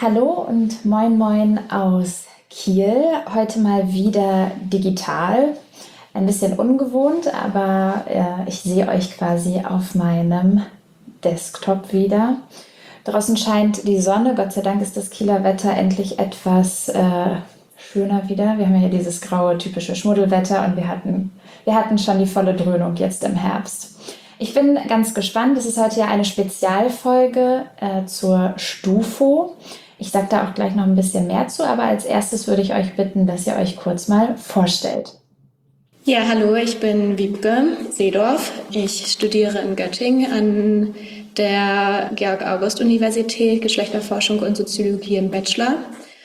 Hallo und moin moin aus Kiel. Heute mal wieder digital. Ein bisschen ungewohnt, aber ich sehe euch quasi auf meinem Desktop wieder. Draußen scheint die Sonne. Gott sei Dank ist das Kieler Wetter endlich etwas schöner wieder. Wir haben ja hier dieses graue, typische Schmuddelwetter und wir hatten schon die volle Dröhnung jetzt im Herbst. Ich bin ganz gespannt. Es ist heute ja eine Spezialfolge zur Stufo. Ich sage da auch gleich noch ein bisschen mehr zu, aber als erstes würde ich euch bitten, dass ihr euch kurz mal vorstellt. Ja, hallo, ich bin Wiebke Seedorf. Ich studiere in Göttingen an der Georg-August-Universität Geschlechterforschung und Soziologie im Bachelor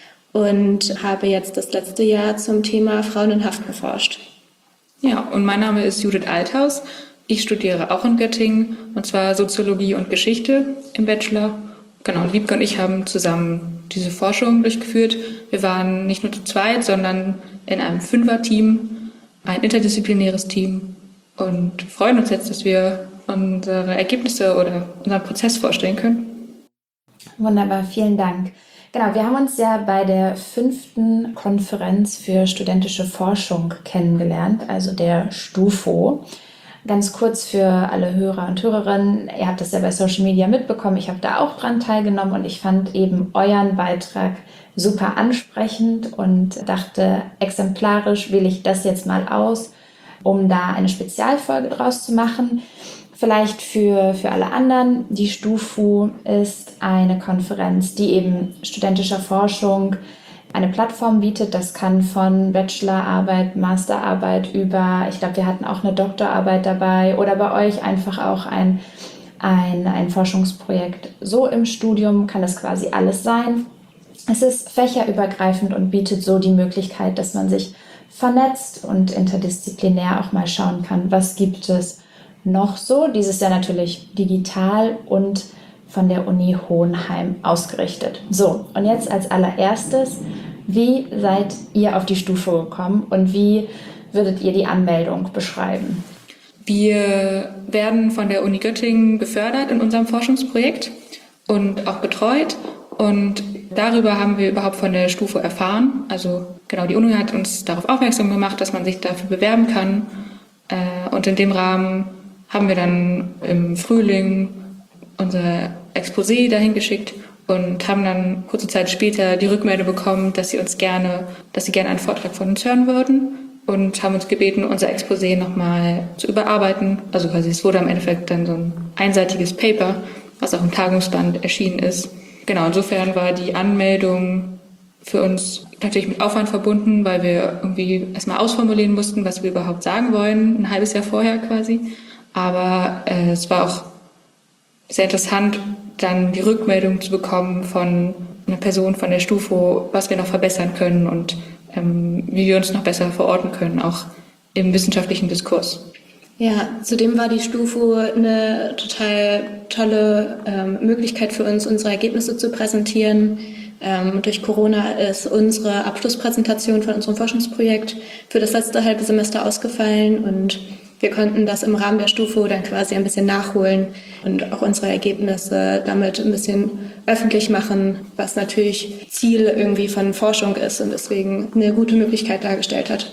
und habe jetzt das letzte Jahr zum Thema Frauen in Haft geforscht. Ja, und mein Name ist Judith Althaus. Ich studiere auch in Göttingen, und zwar Soziologie und Geschichte im Bachelor. Genau, und Wiebke und ich haben zusammen diese Forschung durchgeführt. Wir waren nicht nur zu zweit, sondern in einem Fünfer-Team, ein interdisziplinäres Team, und freuen uns jetzt, dass wir unsere Ergebnisse oder unseren Prozess vorstellen können. Wunderbar, vielen Dank. Genau, wir haben uns ja bei der 5. Konferenz für studentische Forschung kennengelernt, also der Stufo. Ganz kurz für alle Hörer und Hörerinnen, ihr habt das ja bei Social Media mitbekommen, ich habe da auch dran teilgenommen und ich fand eben euren Beitrag super ansprechend und dachte, exemplarisch wähle ich das jetzt mal aus, um da eine Spezialfolge draus zu machen. Vielleicht für alle anderen, die Stufo ist eine Konferenz, die eben studentischer Forschung eine Plattform bietet. Das kann von Bachelorarbeit, Masterarbeit über, ich glaube, wir hatten auch eine Doktorarbeit dabei oder bei euch einfach auch ein Forschungsprojekt. So im Studium kann das quasi alles sein. Es ist fächerübergreifend und bietet so die Möglichkeit, dass man sich vernetzt und interdisziplinär auch mal schauen kann, was gibt es noch so. Dieses Jahr natürlich digital und von der Uni Hohenheim ausgerichtet. So, und jetzt als allererstes, wie seid ihr auf die Stufo gekommen und wie würdet ihr die Anmeldung beschreiben? Wir werden von der Uni Göttingen gefördert in unserem Forschungsprojekt und auch betreut. Und darüber haben wir überhaupt von der Stufo erfahren. Also genau, die Uni hat uns darauf aufmerksam gemacht, dass man sich dafür bewerben kann. Und in dem Rahmen haben wir dann im Frühling unser Exposé dahin geschickt und haben dann kurze Zeit später die Rückmeldung bekommen, dass sie gerne einen Vortrag von uns hören würden und haben uns gebeten, unser Exposé nochmal zu überarbeiten. Also quasi es wurde im Endeffekt dann so ein einseitiges Paper, was auch im Tagungsband erschienen ist. Genau, insofern war die Anmeldung für uns natürlich mit Aufwand verbunden, weil wir irgendwie erstmal ausformulieren mussten, was wir überhaupt sagen wollen, ein halbes Jahr vorher quasi. Aber es war auch sehr interessant, dann die Rückmeldung zu bekommen von einer Person von der Stufo, was wir noch verbessern können und wie wir uns noch besser verorten können, auch im wissenschaftlichen Diskurs. Ja, zudem war die Stufo eine total tolle Möglichkeit für uns, unsere Ergebnisse zu präsentieren. Durch Corona ist unsere Abschlusspräsentation von unserem Forschungsprojekt für das letzte halbe Semester ausgefallen und wir konnten das im Rahmen der Stufo dann quasi ein bisschen nachholen und auch unsere Ergebnisse damit ein bisschen öffentlich machen, was natürlich Ziel irgendwie von Forschung ist und deswegen eine gute Möglichkeit dargestellt hat.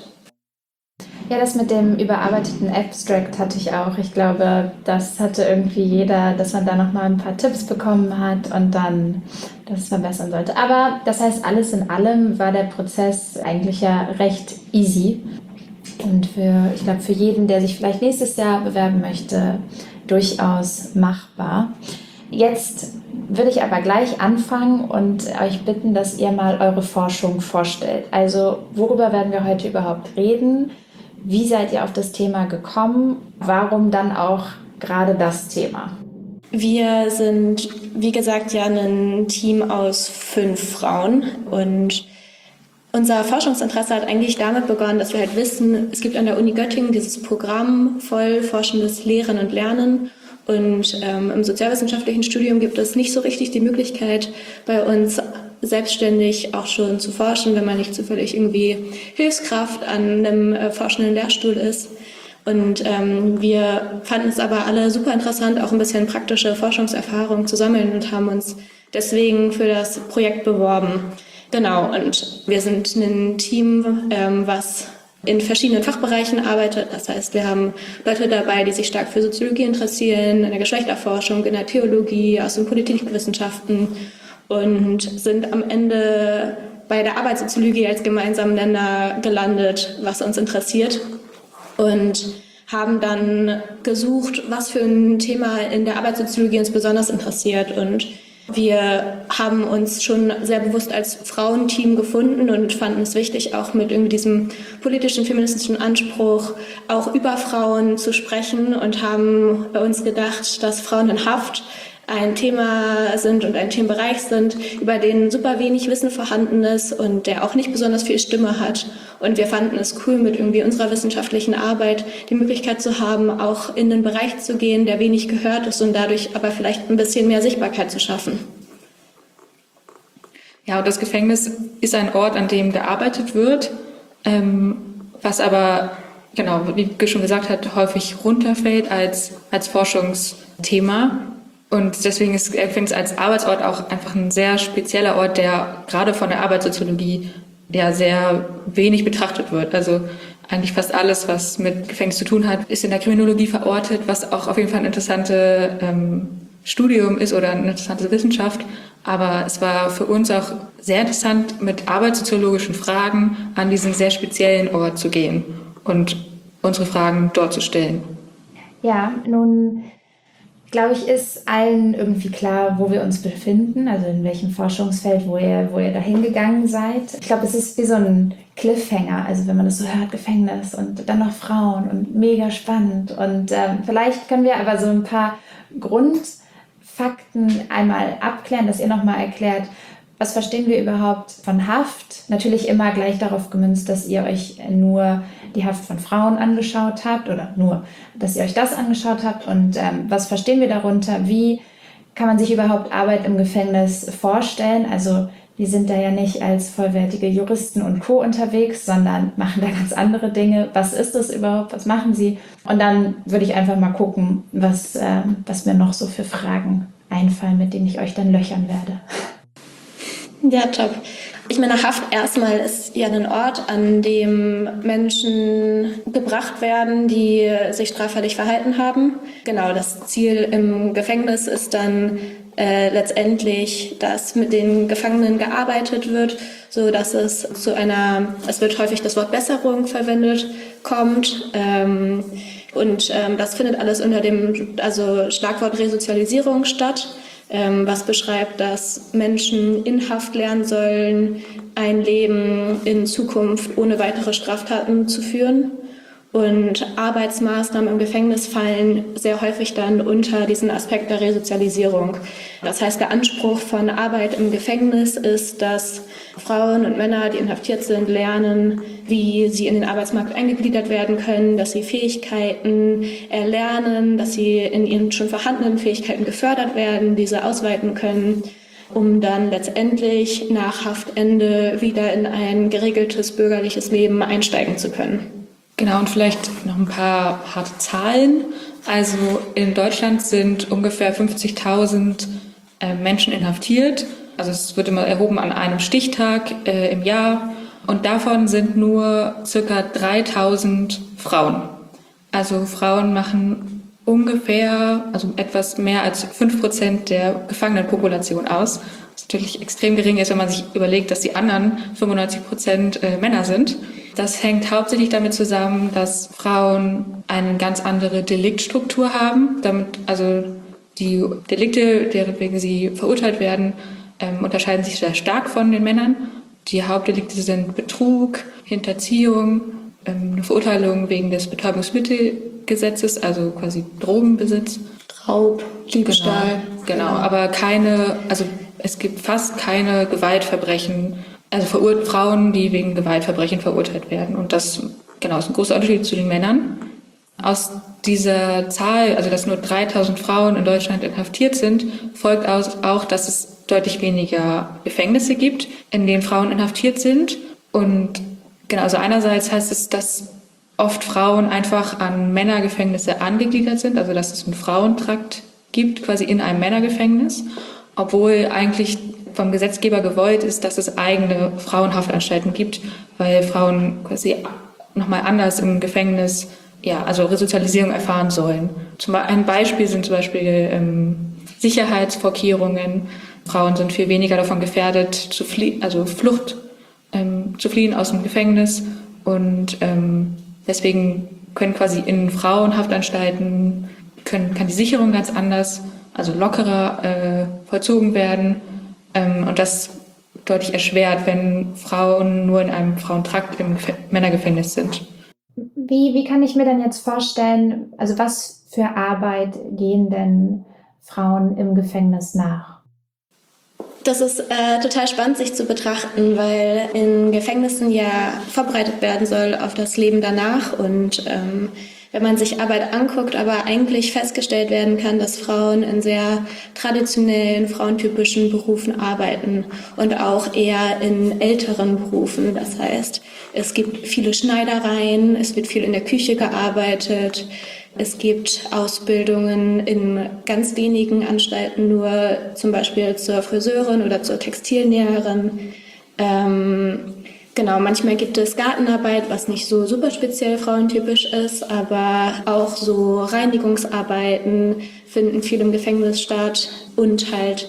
Ja, das mit dem überarbeiteten Abstract hatte ich auch. Ich glaube, das hatte irgendwie jeder, dass man da nochmal ein paar Tipps bekommen hat und dann das verbessern sollte. Aber das heißt, alles in allem war der Prozess eigentlich ja recht easy. Und ich glaube, für jeden, der sich vielleicht nächstes Jahr bewerben möchte, durchaus machbar. Jetzt würde ich aber gleich anfangen und euch bitten, dass ihr mal eure Forschung vorstellt. Also, worüber werden wir heute überhaupt reden? Wie seid ihr auf das Thema gekommen? Warum dann auch gerade das Thema? Wir sind, wie gesagt, ja ein Team aus 5 Frauen und unser Forschungsinteresse hat eigentlich damit begonnen, dass wir halt wissen, es gibt an der Uni Göttingen dieses Programm voll forschendes Lehren und Lernen und im sozialwissenschaftlichen Studium gibt es nicht so richtig die Möglichkeit, bei uns selbstständig auch schon zu forschen, wenn man nicht zufällig irgendwie Hilfskraft an einem forschenden Lehrstuhl ist. Und wir fanden es aber alle super interessant, auch ein bisschen praktische Forschungserfahrung zu sammeln und haben uns deswegen für das Projekt beworben. Genau, und wir sind ein Team, was in verschiedenen Fachbereichen arbeitet. Das heißt, wir haben Leute dabei, die sich stark für Soziologie interessieren, in der Geschlechterforschung, in der Theologie, aus den Politikwissenschaften und sind am Ende bei der Arbeitssoziologie als gemeinsamen Nenner gelandet, was uns interessiert. Und haben dann gesucht, was für ein Thema in der Arbeitssoziologie uns besonders interessiert. Und wir haben uns schon sehr bewusst als Frauenteam gefunden und fanden es wichtig, auch mit irgendwie diesem politischen, feministischen Anspruch auch über Frauen zu sprechen und haben uns gedacht, dass Frauen in Haft ein Thema sind und ein Themenbereich sind, über den super wenig Wissen vorhanden ist und der auch nicht besonders viel Stimme hat. Und wir fanden es cool, mit irgendwie unserer wissenschaftlichen Arbeit die Möglichkeit zu haben, auch in den Bereich zu gehen, der wenig gehört ist und dadurch aber vielleicht ein bisschen mehr Sichtbarkeit zu schaffen. Ja, und das Gefängnis ist ein Ort, an dem gearbeitet wird, was aber, genau, wie Gül schon gesagt hat, häufig runterfällt als Forschungsthema. Und deswegen ist Gefängnis als Arbeitsort auch einfach ein sehr spezieller Ort, der gerade von der Arbeitssoziologie ja sehr wenig betrachtet wird. Also eigentlich fast alles, was mit Gefängnis zu tun hat, ist in der Kriminologie verortet, was auch auf jeden Fall ein interessantes Studium ist oder eine interessante Wissenschaft. Aber es war für uns auch sehr interessant, mit arbeitssoziologischen Fragen an diesen sehr speziellen Ort zu gehen und unsere Fragen dort zu stellen. Ja, nun glaube ich, ist allen irgendwie klar, wo wir uns befinden, also in welchem Forschungsfeld, wo ihr da hingegangen seid. Ich glaube, es ist wie so ein Cliffhanger, also wenn man das so hört, Gefängnis und dann noch Frauen und mega spannend. Und vielleicht können wir aber so ein paar Grundfakten einmal abklären, dass ihr nochmal erklärt, was verstehen wir überhaupt von Haft? Natürlich immer gleich darauf gemünzt, dass ihr euch nur die Haft von Frauen angeschaut habt oder nur, dass ihr euch das angeschaut habt. Und was verstehen wir darunter? Wie kann man sich überhaupt Arbeit im Gefängnis vorstellen? Also wir sind da ja nicht als vollwertige Juristen und Co. unterwegs, sondern machen da ganz andere Dinge. Was ist das überhaupt? Was machen sie? Und dann würde ich einfach mal gucken, was mir noch so für Fragen einfallen, mit denen ich euch dann löchern werde. Ja, top. Ich meine, Haft erstmal ist ja ein Ort, an dem Menschen gebracht werden, die sich straffällig verhalten haben. Genau, das Ziel im Gefängnis ist dann letztendlich, dass mit den Gefangenen gearbeitet wird, so dass es wird häufig das Wort Besserung verwendet, kommt. Und das findet alles unter dem Schlagwort Resozialisierung statt. Was beschreibt, dass Menschen in Haft lernen sollen, ein Leben in Zukunft ohne weitere Straftaten zu führen. Und Arbeitsmaßnahmen im Gefängnis fallen sehr häufig dann unter diesen Aspekt der Resozialisierung. Das heißt, der Anspruch von Arbeit im Gefängnis ist, dass Frauen und Männer, die inhaftiert sind, lernen, wie sie in den Arbeitsmarkt eingegliedert werden können, dass sie Fähigkeiten erlernen, dass sie in ihren schon vorhandenen Fähigkeiten gefördert werden, diese ausweiten können, um dann letztendlich nach Haftende wieder in ein geregeltes bürgerliches Leben einsteigen zu können. Genau, und vielleicht noch ein paar harte Zahlen. Also in Deutschland sind ungefähr 50.000 Menschen inhaftiert. Also es wird immer erhoben an einem Stichtag im Jahr. Und davon sind nur circa 3.000 Frauen. Also Frauen machen ungefähr, also etwas mehr als 5% der Gefangenenpopulation aus. Was natürlich extrem gering ist, wenn man sich überlegt, dass die anderen 95% Männer sind. Das hängt hauptsächlich damit zusammen, dass Frauen eine ganz andere Deliktstruktur haben. Also die Delikte, deretwegen sie verurteilt werden, unterscheiden sich sehr stark von den Männern. Die Hauptdelikte sind Betrug, Hinterziehung, eine Verurteilung wegen des Betäubungsmittelgesetzes, also quasi Drogenbesitz. Raub, Diebstahl. Genau, aber es gibt fast keine Gewaltverbrechen, also Frauen, die wegen Gewaltverbrechen verurteilt werden. Und das, genau, ist ein großer Unterschied zu den Männern. Aus dieser Zahl, also dass nur 3.000 Frauen in Deutschland inhaftiert sind, folgt auch, dass es deutlich weniger Gefängnisse gibt, in denen Frauen inhaftiert sind. Und genau, also einerseits heißt es, dass oft Frauen einfach an Männergefängnisse angegliedert sind, also dass es einen Frauentrakt gibt, quasi in einem Männergefängnis, obwohl eigentlich vom Gesetzgeber gewollt ist, dass es eigene Frauenhaftanstalten gibt, weil Frauen quasi nochmal anders im Gefängnis, also Resozialisierung erfahren sollen. Ein Beispiel sind zum Beispiel Sicherheitsvorkehrungen. Frauen sind viel weniger davon gefährdet, Flucht zu fliehen aus dem Gefängnis. Und deswegen können quasi in Frauenhaftanstalten kann die Sicherung ganz anders, also lockerer vollzogen werden. Und das deutlich erschwert, wenn Frauen nur in einem Frauentrakt im Männergefängnis sind. Wie kann ich mir denn jetzt vorstellen, also was für Arbeit gehen denn Frauen im Gefängnis nach? Das ist total spannend, sich zu betrachten, weil in Gefängnissen ja vorbereitet werden soll auf das Leben danach. Und wenn man sich Arbeit anguckt, aber eigentlich festgestellt werden kann, dass Frauen in sehr traditionellen, frauentypischen Berufen arbeiten und auch eher in älteren Berufen. Das heißt, es gibt viele Schneidereien, es wird viel in der Küche gearbeitet. Es gibt Ausbildungen in ganz wenigen Anstalten, nur zum Beispiel zur Friseurin oder zur Textilnäherin. Genau, manchmal gibt es Gartenarbeit, was nicht so super speziell frauentypisch ist, aber auch so Reinigungsarbeiten finden viel im Gefängnis statt und halt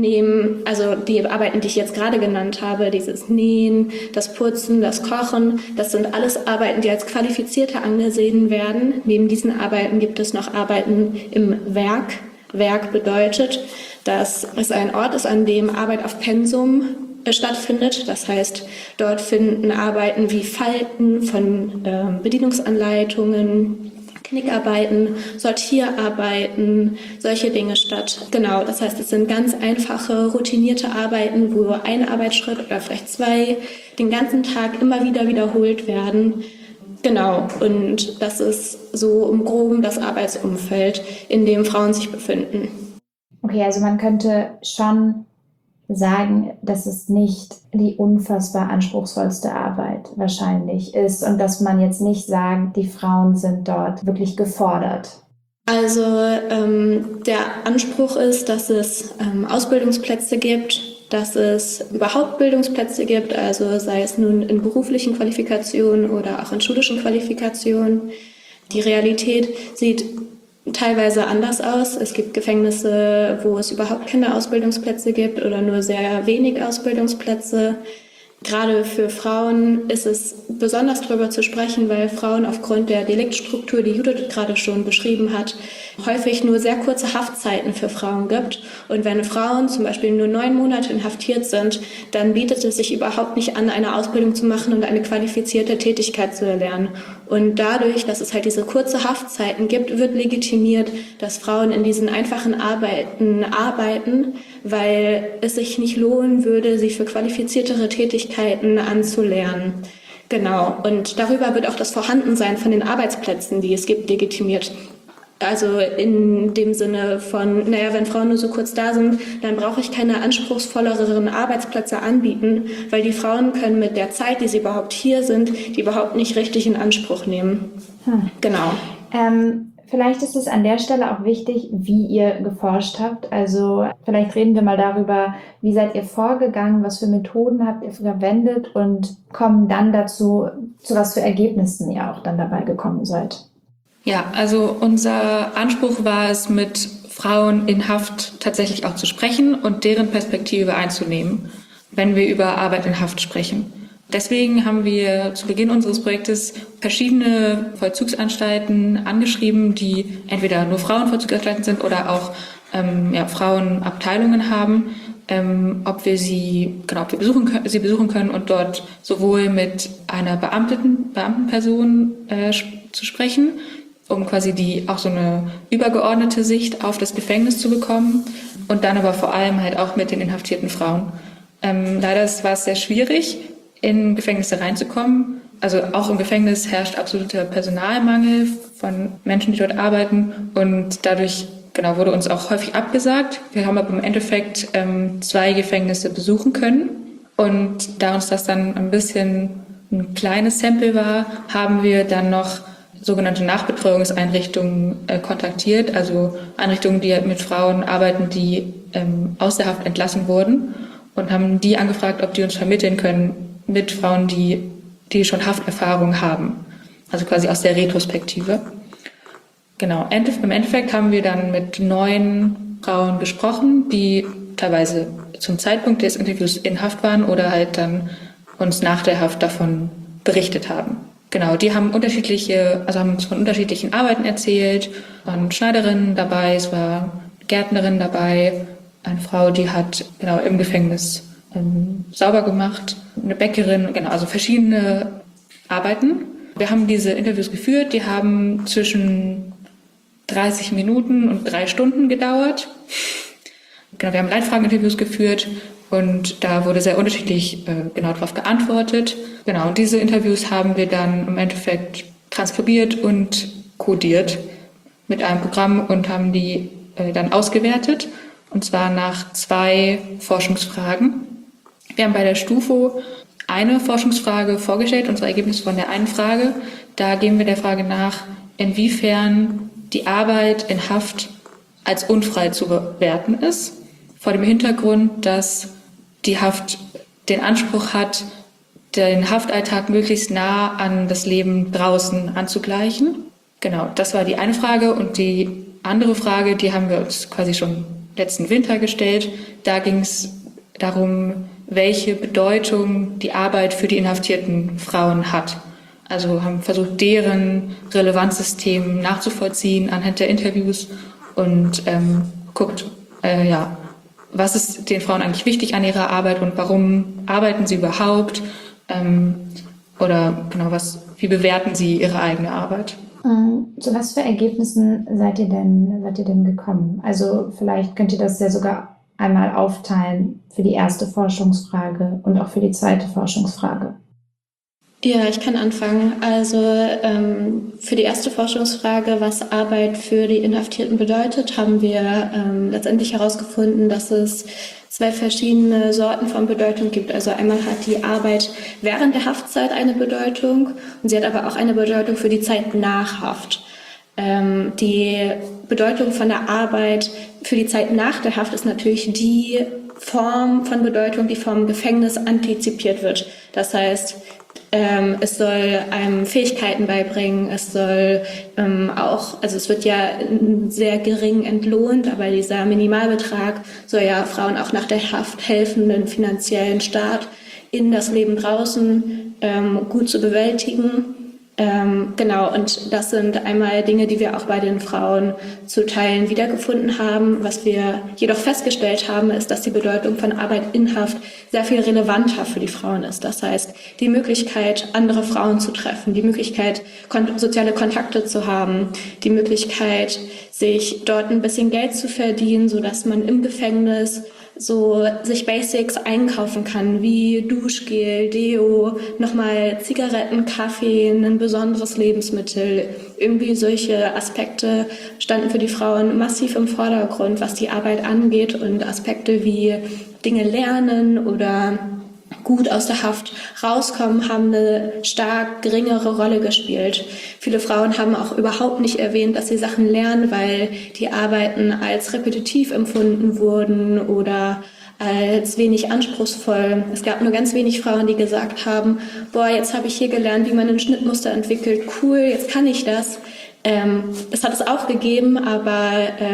also die Arbeiten, die ich jetzt gerade genannt habe, dieses Nähen, das Putzen, das Kochen, das sind alles Arbeiten, die als qualifizierte angesehen werden. Neben diesen Arbeiten gibt es noch Arbeiten im Werk. Werk bedeutet, dass es ein Ort ist, an dem Arbeit auf Pensum stattfindet. Das heißt, dort finden Arbeiten wie Falten von Bedienungsanleitungen, Knickarbeiten, Sortierarbeiten, solche Dinge statt. Genau, das heißt, es sind ganz einfache, routinierte Arbeiten, wo ein Arbeitsschritt oder vielleicht zwei den ganzen Tag immer wieder wiederholt werden. Genau, und das ist so im Groben das Arbeitsumfeld, in dem Frauen sich befinden. Okay, also man könnte schon sagen, dass es nicht die unfassbar anspruchsvollste Arbeit wahrscheinlich ist und dass man jetzt nicht sagt, die Frauen sind dort wirklich gefordert. Also der Anspruch ist, dass es Ausbildungsplätze gibt, dass es überhaupt Bildungsplätze gibt, also sei es nun in beruflichen Qualifikationen oder auch in schulischen Qualifikationen. Die Realität sieht teilweise anders aus. Es gibt Gefängnisse, wo es überhaupt keine Ausbildungsplätze gibt oder nur sehr wenig Ausbildungsplätze. Gerade für Frauen ist es besonders darüber zu sprechen, weil Frauen aufgrund der Deliktstruktur, die Judith gerade schon beschrieben hat, häufig nur sehr kurze Haftzeiten für Frauen gibt. Und wenn Frauen zum Beispiel nur 9 Monate inhaftiert sind, dann bietet es sich überhaupt nicht an, eine Ausbildung zu machen und eine qualifizierte Tätigkeit zu erlernen. Und dadurch, dass es halt diese kurze Haftzeiten gibt, wird legitimiert, dass Frauen in diesen einfachen arbeiten, weil es sich nicht lohnen würde, sie für qualifiziertere Tätigkeiten anzulernen. Genau. Und darüber wird auch das Vorhandensein von den Arbeitsplätzen, die es gibt, legitimiert. Also in dem Sinne von, wenn Frauen nur so kurz da sind, dann brauche ich keine anspruchsvolleren Arbeitsplätze anbieten, weil die Frauen können mit der Zeit, die sie überhaupt hier sind, die überhaupt nicht richtig in Anspruch nehmen. Genau. Vielleicht ist es an der Stelle auch wichtig, wie ihr geforscht habt. Also vielleicht reden wir mal darüber, wie seid ihr vorgegangen, was für Methoden habt ihr verwendet und kommen dann dazu, zu was für Ergebnissen ihr auch dann dabei gekommen seid. Ja, also unser Anspruch war es, mit Frauen in Haft tatsächlich auch zu sprechen und deren Perspektive einzunehmen, wenn wir über Arbeit in Haft sprechen. Deswegen haben wir zu Beginn unseres Projektes verschiedene Vollzugsanstalten angeschrieben, die entweder nur Frauenvollzugsanstalten sind oder auch Frauenabteilungen haben, ob wir sie besuchen können und dort sowohl mit einer Beamtenperson zu sprechen, um quasi auch so eine übergeordnete Sicht auf das Gefängnis zu bekommen und dann aber vor allem halt auch mit den inhaftierten Frauen. Leider war es sehr schwierig, in Gefängnisse reinzukommen. Also auch im Gefängnis herrscht absoluter Personalmangel von Menschen, die dort arbeiten und dadurch wurde uns auch häufig abgesagt. Wir haben aber im Endeffekt 2 Gefängnisse besuchen können und da uns das dann ein bisschen ein kleines Sample war, haben wir dann noch sogenannte Nachbetreuungseinrichtungen kontaktiert, also Einrichtungen, die mit Frauen arbeiten, die aus der Haft entlassen wurden, und haben die angefragt, ob die uns vermitteln können mit Frauen, die schon Hafterfahrung haben, also quasi aus der Retrospektive. Genau, im Endeffekt haben wir dann mit 9 Frauen gesprochen, die teilweise zum Zeitpunkt des Interviews in Haft waren oder halt dann uns nach der Haft davon berichtet haben. Genau, die haben haben uns von unterschiedlichen Arbeiten erzählt, waren Schneiderinnen dabei, es war Gärtnerin dabei, eine Frau, die hat genau im Gefängnis sauber gemacht, eine Bäckerin, genau, also verschiedene Arbeiten. Wir haben diese Interviews geführt, die haben zwischen 30 Minuten und 3 Stunden gedauert. Genau, wir haben Leitfrageninterviews geführt und da wurde sehr unterschiedlich genau darauf geantwortet. Genau, und diese Interviews haben wir dann im Endeffekt transkribiert und codiert mit einem Programm und haben die dann ausgewertet, und zwar nach 2 Forschungsfragen. Wir haben bei der STUFO eine Forschungsfrage vorgestellt, unsere Ergebnisse von der einen Frage. Da gehen wir der Frage nach, inwiefern die Arbeit in Haft als unfrei zu bewerten ist, vor dem Hintergrund, dass die Haft den Anspruch hat, den Haftalltag möglichst nah an das Leben draußen anzugleichen. Genau, das war die eine Frage. Und die andere Frage, die haben wir uns quasi schon letzten Winter gestellt. Da ging es darum, welche Bedeutung die Arbeit für die inhaftierten Frauen hat. Also haben versucht, deren Relevanzsystem nachzuvollziehen anhand der Interviews und guckt, was ist den Frauen eigentlich wichtig an ihrer Arbeit und warum arbeiten sie überhaupt? Oder genau, wie bewerten sie ihre eigene Arbeit? Zu was für Ergebnissen seid ihr denn gekommen? Also vielleicht könnt ihr das ja sogar einmal aufteilen für die erste Forschungsfrage und auch für die zweite Forschungsfrage. Ja, ich kann anfangen. Also für die erste Forschungsfrage, was Arbeit für die Inhaftierten bedeutet, haben wir letztendlich herausgefunden, dass es 2 verschiedene Sorten von Bedeutung gibt. Also einmal hat die Arbeit während der Haftzeit eine Bedeutung und sie hat aber auch eine Bedeutung für die Zeit nach Haft. Die Bedeutung von der Arbeit für die Zeit nach der Haft ist natürlich die Form von Bedeutung, die vom Gefängnis antizipiert wird. Das heißt, es soll einem Fähigkeiten beibringen, es soll es wird ja sehr gering entlohnt, aber dieser Minimalbetrag soll ja Frauen auch nach der Haft helfen, den finanziellen Start in das Leben draußen gut zu bewältigen. Genau, und das sind einmal Dinge, die wir auch bei den Frauen zu Teilen wiedergefunden haben. Was wir jedoch festgestellt haben, ist, dass die Bedeutung von Arbeit in Haft sehr viel relevanter für die Frauen ist. Das heißt, die Möglichkeit, andere Frauen zu treffen, die Möglichkeit, soziale Kontakte zu haben, die Möglichkeit, sich dort ein bisschen Geld zu verdienen, sodass man im Gefängnis so sich Basics einkaufen kann, wie Duschgel, Deo, nochmal Zigaretten, Kaffee, ein besonderes Lebensmittel. Irgendwie solche Aspekte standen für die Frauen massiv im Vordergrund, was die Arbeit angeht, und Aspekte wie Dinge lernen oder gut aus der Haft rauskommen, haben eine stark geringere Rolle gespielt. Viele Frauen haben auch überhaupt nicht erwähnt, dass sie Sachen lernen, weil die Arbeiten als repetitiv empfunden wurden oder als wenig anspruchsvoll. Es gab nur ganz wenig Frauen, die gesagt haben, boah, jetzt habe ich hier gelernt, wie man ein Schnittmuster entwickelt, cool, jetzt kann ich das. Das hat es auch gegeben, aber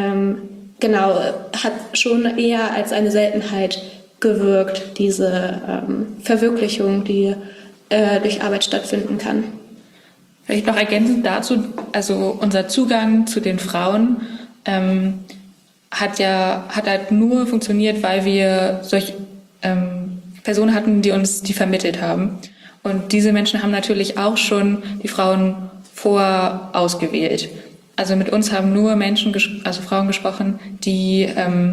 hat schon eher als eine Seltenheit gewirkt, diese Verwirklichung, die durch Arbeit stattfinden kann. Vielleicht noch ergänzend dazu, also unser Zugang zu den Frauen hat halt nur funktioniert, weil wir solche Personen hatten, die uns die vermittelt haben. Und diese Menschen haben natürlich auch schon die Frauen vorausgewählt. Also mit uns haben nur Frauen gesprochen, die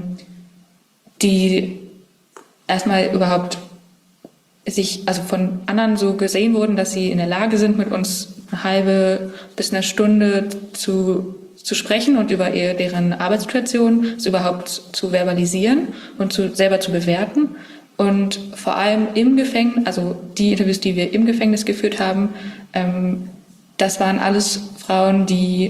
erstmal überhaupt von anderen so gesehen wurden, dass sie in der Lage sind, mit uns eine halbe bis eine Stunde zu sprechen und über deren Arbeitssituation überhaupt zu verbalisieren und selber zu bewerten. Und vor allem im Gefängnis, also die Interviews, die wir im Gefängnis geführt haben, das waren alles Frauen, die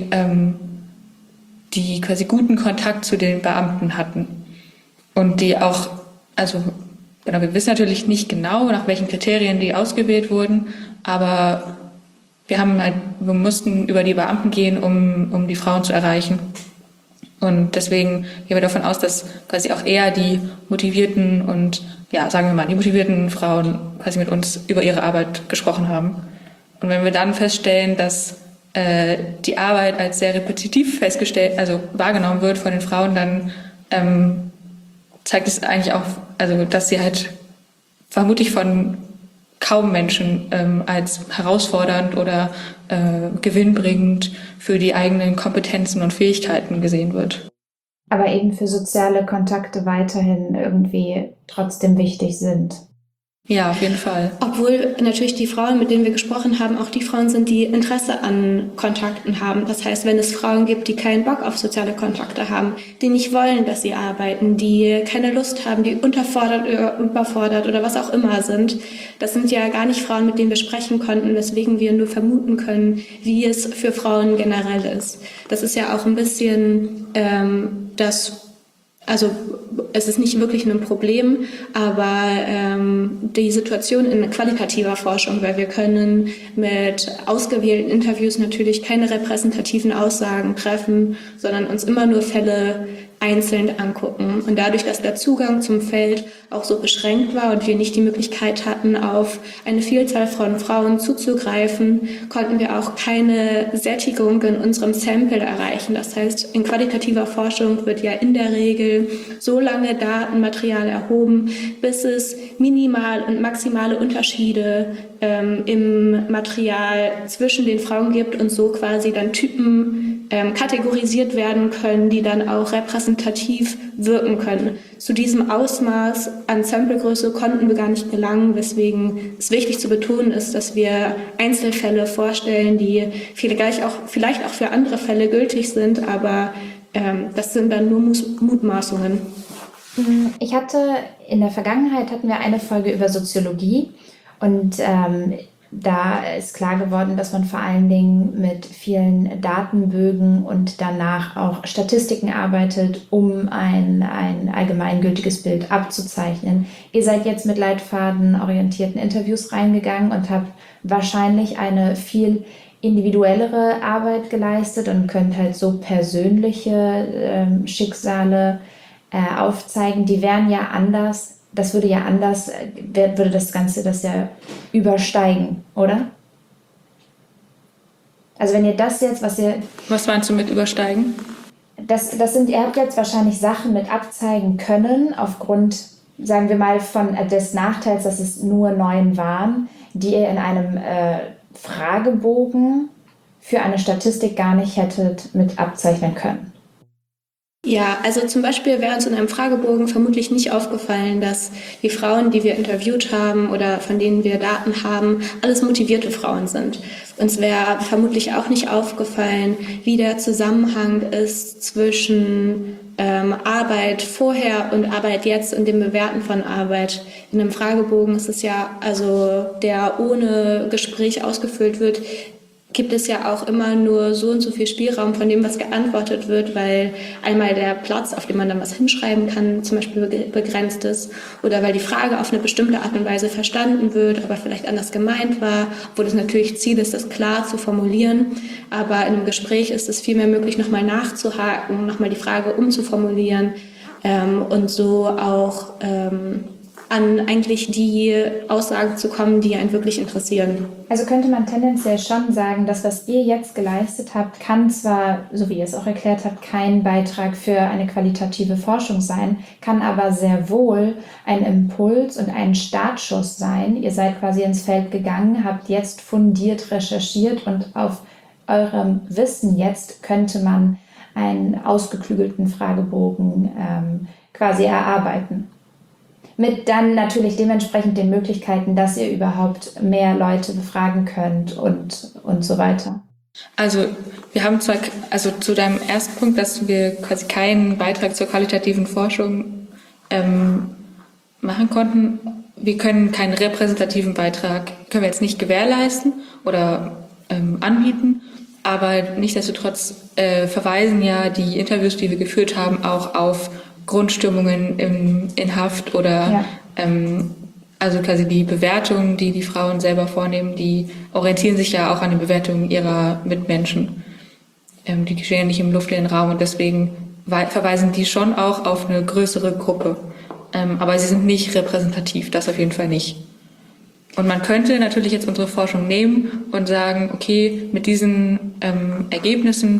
quasi guten Kontakt zu den Beamten hatten. Und die auch, also genau, wir wissen natürlich nicht genau, nach welchen Kriterien die ausgewählt wurden, aber wir mussten über die Beamten gehen, um die Frauen zu erreichen. Und deswegen gehen wir davon aus, dass quasi auch eher die motivierten und, ja, sagen wir mal, die motivierten Frauen quasi mit uns über ihre Arbeit gesprochen haben. Und wenn wir dann feststellen, dass die Arbeit als sehr repetitiv wahrgenommen wird von den Frauen, dann zeigt es eigentlich auch, also dass sie halt vermutlich von kaum Menschen als herausfordernd oder gewinnbringend für die eigenen Kompetenzen und Fähigkeiten gesehen wird. Aber eben für soziale Kontakte weiterhin irgendwie trotzdem wichtig sind. Ja, auf jeden Fall. Obwohl natürlich die Frauen, mit denen wir gesprochen haben, auch die Frauen sind, die Interesse an Kontakten haben. Das heißt, wenn es Frauen gibt, die keinen Bock auf soziale Kontakte haben, die nicht wollen, dass sie arbeiten, die keine Lust haben, die unterfordert oder überfordert oder was auch immer sind, das sind ja gar nicht Frauen, mit denen wir sprechen konnten, weswegen wir nur vermuten können, wie es für Frauen generell ist. Das ist ja auch ein bisschen also es ist nicht wirklich ein Problem, aber die Situation in qualitativer Forschung, weil wir können mit ausgewählten Interviews natürlich keine repräsentativen Aussagen treffen, sondern uns immer nur Fälle einzeln angucken. Und dadurch, dass der Zugang zum Feld auch so beschränkt war und wir nicht die Möglichkeit hatten, auf eine Vielzahl von Frauen zuzugreifen, konnten wir auch keine Sättigung in unserem Sample erreichen. Das heißt, in qualitativer Forschung wird ja in der Regel so lange Datenmaterial erhoben, bis es minimal und maximale Unterschiede im Material zwischen den Frauen gibt und so quasi dann Typen kategorisiert werden können, die dann auch repräsentativ wirken können. Zu diesem Ausmaß an Samplegröße konnten wir gar nicht gelangen, weswegen es wichtig zu betonen ist, dass wir Einzelfälle vorstellen, die vielleicht auch für andere Fälle gültig sind, aber das sind dann nur Mutmaßungen. In der Vergangenheit hatten wir eine Folge über Soziologie und da ist klar geworden, dass man vor allen Dingen mit vielen Datenbögen und danach auch Statistiken arbeitet, um ein allgemeingültiges Bild abzuzeichnen. Ihr seid jetzt mit leitfadenorientierten Interviews reingegangen und habt wahrscheinlich eine viel individuellere Arbeit geleistet und könnt halt so persönliche Schicksale aufzeigen. Die wären ja anders. Das würde das Ganze das ja übersteigen, oder? Also wenn ihr das jetzt, Was meinst du mit übersteigen? Ihr habt jetzt wahrscheinlich Sachen mit abzeigen können, aufgrund, sagen wir mal, des Nachteils, dass es nur 9 waren, die ihr in einem Fragebogen für eine Statistik gar nicht hättet mit abzeichnen können. Ja, also zum Beispiel wäre uns in einem Fragebogen vermutlich nicht aufgefallen, dass die Frauen, die wir interviewt haben oder von denen wir Daten haben, alles motivierte Frauen sind. Uns wäre vermutlich auch nicht aufgefallen, wie der Zusammenhang ist zwischen Arbeit vorher und Arbeit jetzt und dem Bewerten von Arbeit. In einem Fragebogen ist es ja, also der ohne Gespräch ausgefüllt wird, gibt es ja auch immer nur so und so viel Spielraum von dem, was geantwortet wird, weil einmal der Platz, auf dem man dann was hinschreiben kann, zum Beispiel begrenzt ist oder weil die Frage auf eine bestimmte Art und Weise verstanden wird, aber vielleicht anders gemeint war, obwohl es natürlich Ziel ist, das klar zu formulieren. Aber in einem Gespräch ist es vielmehr möglich, nochmal nachzuhaken, nochmal die Frage umzuformulieren und so auch an eigentlich die Aussagen zu kommen, die einen wirklich interessieren. Also könnte man tendenziell schon sagen, dass was ihr jetzt geleistet habt, kann zwar, so wie ihr es auch erklärt habt, kein Beitrag für eine qualitative Forschung sein, kann aber sehr wohl ein Impuls und ein Startschuss sein. Ihr seid quasi ins Feld gegangen, habt jetzt fundiert recherchiert und auf eurem Wissen jetzt könnte man einen ausgeklügelten Fragebogen quasi erarbeiten. Mit dann natürlich dementsprechend den Möglichkeiten, dass ihr überhaupt mehr Leute befragen könnt und so weiter. Also wir haben zwar, also zu deinem ersten Punkt, dass wir quasi keinen Beitrag zur qualitativen Forschung machen konnten, wir können keinen repräsentativen Beitrag, können wir jetzt nicht gewährleisten oder anbieten, aber nichtsdestotrotz verweisen ja die Interviews, die wir geführt haben, auch auf Grundstimmungen in Haft oder also quasi die Bewertungen, die die Frauen selber vornehmen, die orientieren sich ja auch an den Bewertungen ihrer Mitmenschen. Die geschehen ja nicht im luftleeren Raum und deswegen verweisen die schon auch auf eine größere Gruppe. Aber sie sind nicht repräsentativ, das auf jeden Fall nicht. Und man könnte natürlich jetzt unsere Forschung nehmen und sagen, okay, mit diesen Ergebnissen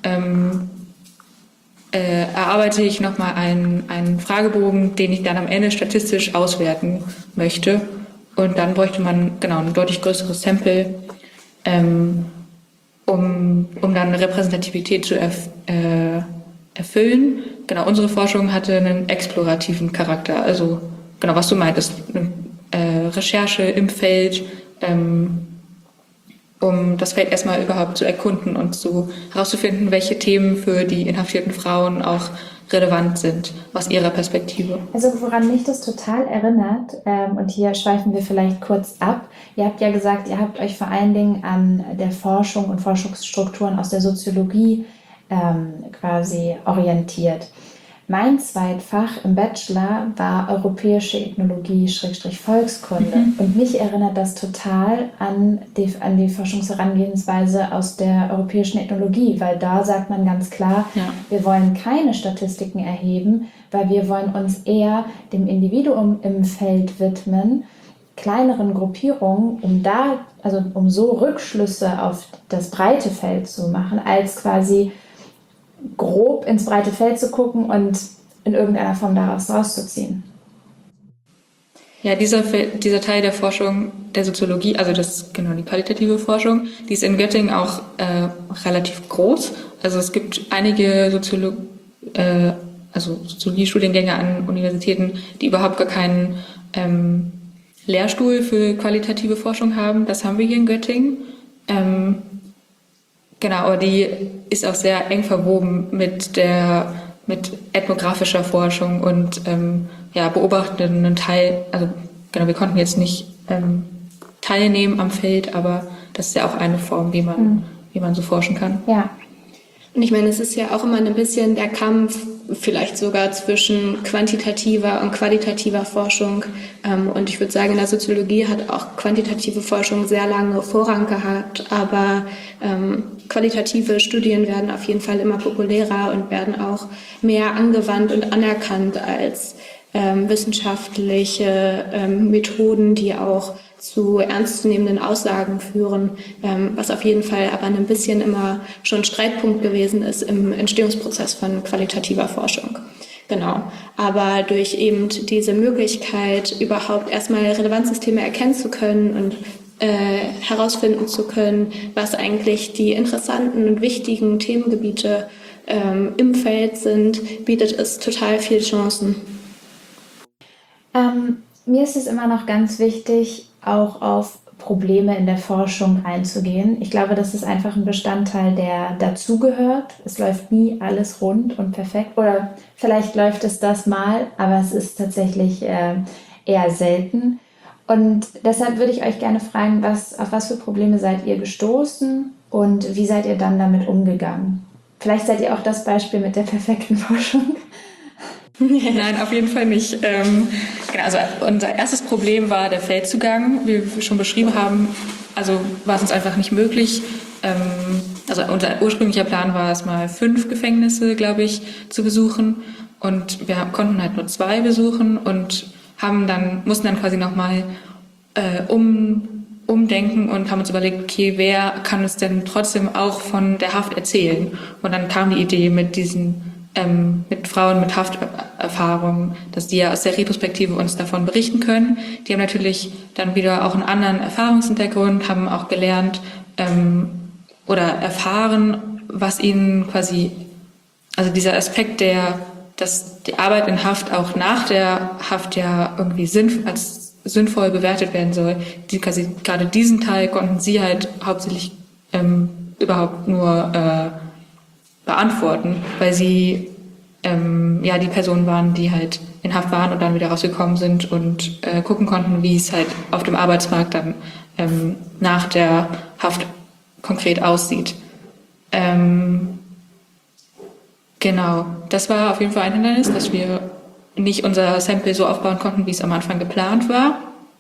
erarbeite ich nochmal einen Fragebogen, den ich dann am Ende statistisch auswerten möchte. Und dann bräuchte man genau ein deutlich größeres Sample, um dann eine Repräsentativität zu erfüllen. Genau, unsere Forschung hatte einen explorativen Charakter. Also genau, was du meintest, Recherche im Feld, um das Feld erstmal überhaupt zu erkunden und herauszufinden, welche Themen für die inhaftierten Frauen auch relevant sind aus ihrer Perspektive. Also woran mich das total erinnert, und hier schweifen wir vielleicht kurz ab, ihr habt ja gesagt, ihr habt euch vor allen Dingen an der Forschung und Forschungsstrukturen aus der Soziologie quasi orientiert. Mein Zweitfach im Bachelor war Europäische Ethnologie/Volkskunde. Und mich erinnert das total an die Forschungsherangehensweise aus der Europäischen Ethnologie, weil da sagt man ganz klar, wir wollen keine Statistiken erheben, weil wir wollen uns eher dem Individuum im Feld widmen, kleineren Gruppierungen, um so Rückschlüsse auf das breite Feld zu machen, als quasi grob ins breite Feld zu gucken und in irgendeiner Form daraus rauszuziehen. Ja, dieser Teil der Forschung, der Soziologie, also die qualitative Forschung, die ist in Göttingen auch relativ groß. Also es gibt einige Soziologiestudiengänge an Universitäten, die überhaupt gar keinen Lehrstuhl für qualitative Forschung haben. Das haben wir hier in Göttingen. Genau, aber die ist auch sehr eng verwoben mit ethnografischer Forschung und beobachtenden Teil. Also genau, wir konnten jetzt nicht teilnehmen am Feld, aber das ist ja auch eine Form, wie man so forschen kann. Ja. Und ich meine, es ist ja auch immer ein bisschen der Kampf, vielleicht sogar zwischen quantitativer und qualitativer Forschung. Und ich würde sagen, in der Soziologie hat auch quantitative Forschung sehr lange Vorrang gehabt, aber qualitative Studien werden auf jeden Fall immer populärer und werden auch mehr angewandt und anerkannt als wissenschaftliche Methoden, die auch zu ernstzunehmenden Aussagen führen, was auf jeden Fall aber ein bisschen immer schon Streitpunkt gewesen ist im Entstehungsprozess von qualitativer Forschung. Genau. Aber durch eben diese Möglichkeit, überhaupt erstmal Relevanzsysteme erkennen zu können und herausfinden zu können, was eigentlich die interessanten und wichtigen Themengebiete im Feld sind, bietet es total viele Chancen. Mir ist es immer noch ganz wichtig, auch auf Probleme in der Forschung einzugehen. Ich glaube, das ist einfach ein Bestandteil, der dazugehört. Es läuft nie alles rund und perfekt. Oder vielleicht läuft es das mal, aber es ist tatsächlich eher selten. Und deshalb würde ich euch gerne fragen, auf was für Probleme seid ihr gestoßen und wie seid ihr dann damit umgegangen? Vielleicht seid ihr auch das Beispiel mit der perfekten Forschung. Nein, auf jeden Fall nicht. Also unser erstes Problem war der Feldzugang. Wie wir schon beschrieben haben, also war es uns einfach nicht möglich. Also unser ursprünglicher Plan war es mal 5 Gefängnisse, glaube ich, zu besuchen. Und wir konnten halt nur 2 besuchen und mussten dann quasi nochmal umdenken und haben uns überlegt, okay, wer kann uns denn trotzdem auch von der Haft erzählen? Und dann kam die Idee mit Frauen mit Hafterfahrung, dass die ja aus der Retrospektive uns davon berichten können. Die haben natürlich dann wieder auch einen anderen Erfahrungshintergrund, haben auch gelernt oder erfahren, was ihnen quasi, also dieser Aspekt, dass die Arbeit in Haft auch nach der Haft ja irgendwie als sinnvoll bewertet werden soll. Quasi gerade diesen Teil konnten sie halt hauptsächlich überhaupt nur beantworten, weil sie die Personen waren, die halt in Haft waren und dann wieder rausgekommen sind und gucken konnten, wie es halt auf dem Arbeitsmarkt dann nach der Haft konkret aussieht. Genau, das war auf jeden Fall ein Hindernis, dass wir nicht unser Sample so aufbauen konnten, wie es am Anfang geplant war.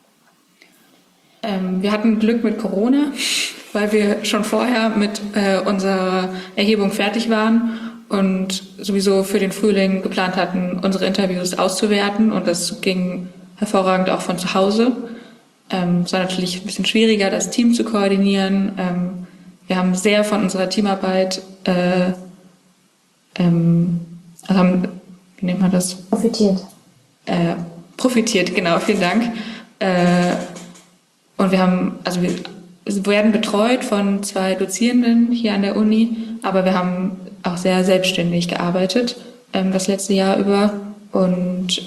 Wir hatten Glück mit Corona, weil wir schon vorher mit unserer Erhebung fertig waren und sowieso für den Frühling geplant hatten, unsere Interviews auszuwerten. Und das ging hervorragend auch von zu Hause. Es war natürlich ein bisschen schwieriger, das Team zu koordinieren. Wir haben sehr von unserer Teamarbeit wie nennt man das? Profitiert, genau, vielen Dank. Und wir werden betreut von 2 Dozierenden hier an der Uni, aber wir haben auch sehr selbstständig gearbeitet das letzte Jahr über und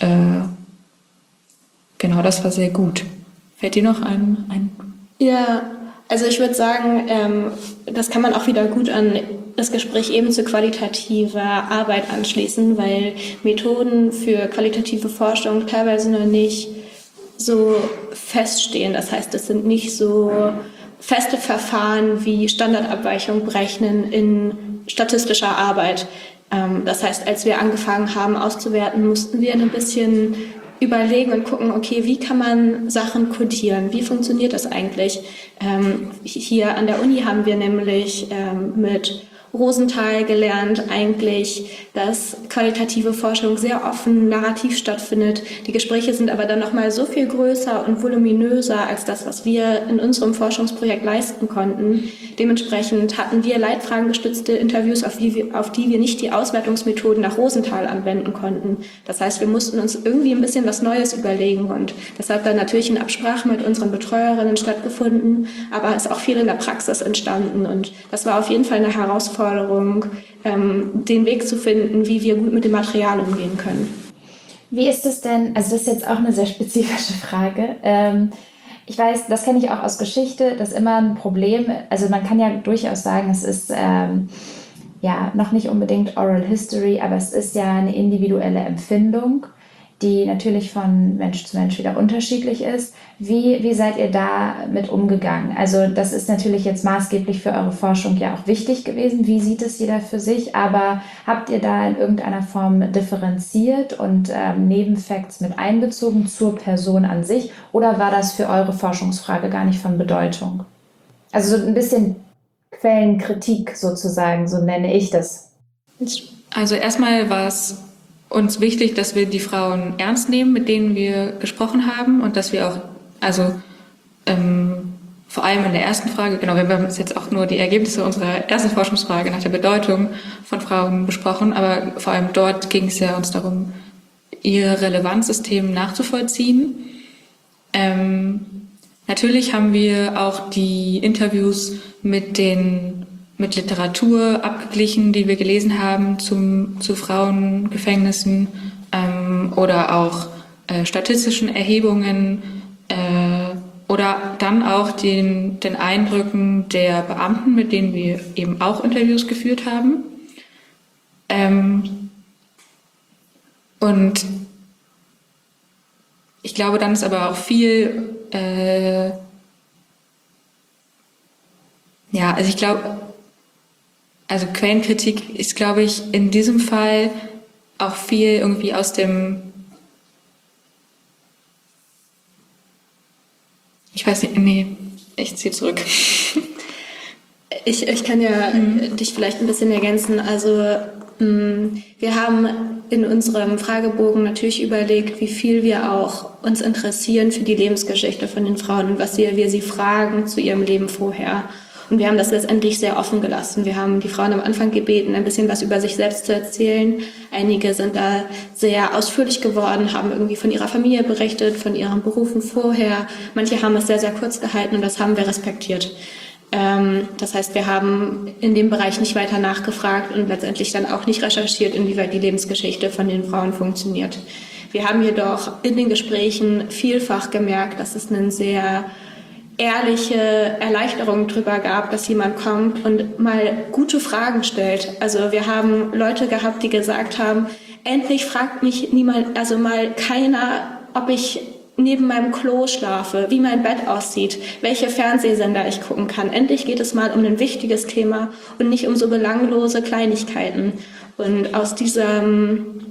genau, das war sehr gut. Fällt dir noch ein? Ja, also ich würde sagen, das kann man auch wieder gut an das Gespräch eben zu qualitativer Arbeit anschließen, weil Methoden für qualitative Forschung teilweise noch nicht so feststehen. Das heißt, es sind nicht so feste Verfahren wie Standardabweichung berechnen in statistischer Arbeit. Das heißt, als wir angefangen haben auszuwerten, mussten wir ein bisschen überlegen und gucken, okay, wie kann man Sachen kodieren? Wie funktioniert das eigentlich? Hier an der Uni haben wir nämlich mit Rosenthal gelernt eigentlich, dass qualitative Forschung sehr offen, narrativ stattfindet. Die Gespräche sind aber dann nochmal so viel größer und voluminöser als das, was wir in unserem Forschungsprojekt leisten konnten. Dementsprechend hatten wir leitfragengestützte Interviews, auf die wir nicht die Auswertungsmethoden nach Rosenthal anwenden konnten. Das heißt, wir mussten uns irgendwie ein bisschen was Neues überlegen und das hat dann natürlich in Absprache mit unseren Betreuerinnen stattgefunden, aber es ist auch viel in der Praxis entstanden und das war auf jeden Fall eine Herausforderung, den Weg zu finden, wie wir gut mit dem Material umgehen können. Wie ist es denn, also das ist jetzt auch eine sehr spezifische Frage. Ich weiß, das kenne ich auch aus Geschichte, dass immer ein Problem, also man kann ja durchaus sagen, es ist ja noch nicht unbedingt Oral History, aber es ist ja eine individuelle Empfindung, die natürlich von Mensch zu Mensch wieder unterschiedlich ist. Wie seid ihr da mit umgegangen? Also das ist natürlich jetzt maßgeblich für eure Forschung ja auch wichtig gewesen. Wie sieht es jeder für sich? Aber habt ihr da in irgendeiner Form differenziert und Nebenfacts mit einbezogen zur Person an sich? Oder war das für eure Forschungsfrage gar nicht von Bedeutung? Also so ein bisschen Quellenkritik sozusagen, so nenne ich das. Also erstmal war es uns wichtig, dass wir die Frauen ernst nehmen, mit denen wir gesprochen haben und dass wir auch, also vor allem in der ersten Frage, genau, wir haben jetzt auch nur die Ergebnisse unserer ersten Forschungsfrage nach der Bedeutung von Frauen besprochen, aber vor allem dort ging es ja uns darum, ihr Relevanzsystem nachzuvollziehen. Natürlich haben wir auch die Interviews mit Literatur abgeglichen, die wir gelesen haben zu Frauengefängnissen oder auch statistischen Erhebungen oder dann auch den Eindrücken der Beamten, mit denen wir eben auch Interviews geführt haben. Und ich glaube, dann ist aber auch viel, also ich glaube, also Quellenkritik ist, glaube ich, in diesem Fall auch viel irgendwie aus dem, ich weiß nicht, nee, ich ziehe zurück. Ich kann ja dich vielleicht ein bisschen ergänzen. Also wir haben in unserem Fragebogen natürlich überlegt, wie viel wir auch uns interessieren für die Lebensgeschichte von den Frauen und was wir sie fragen zu ihrem Leben vorher. Und wir haben das letztendlich sehr offen gelassen. Wir haben die Frauen am Anfang gebeten, ein bisschen was über sich selbst zu erzählen. Einige sind da sehr ausführlich geworden, haben irgendwie von ihrer Familie berichtet, von ihren Berufen vorher. Manche haben es sehr, sehr kurz gehalten und das haben wir respektiert. Das heißt, wir haben in dem Bereich nicht weiter nachgefragt und letztendlich dann auch nicht recherchiert, inwieweit die Lebensgeschichte von den Frauen funktioniert. Wir haben jedoch in den Gesprächen vielfach gemerkt, dass es einen sehr ehrliche Erleichterung drüber gab, dass jemand kommt und mal gute Fragen stellt. Also wir haben Leute gehabt, die gesagt haben, endlich fragt mich niemand, also mal keiner, ob ich neben meinem Klo schlafe, wie mein Bett aussieht, welche Fernsehsender ich gucken kann. Endlich geht es mal um ein wichtiges Thema und nicht um so belanglose Kleinigkeiten. Und aus diesem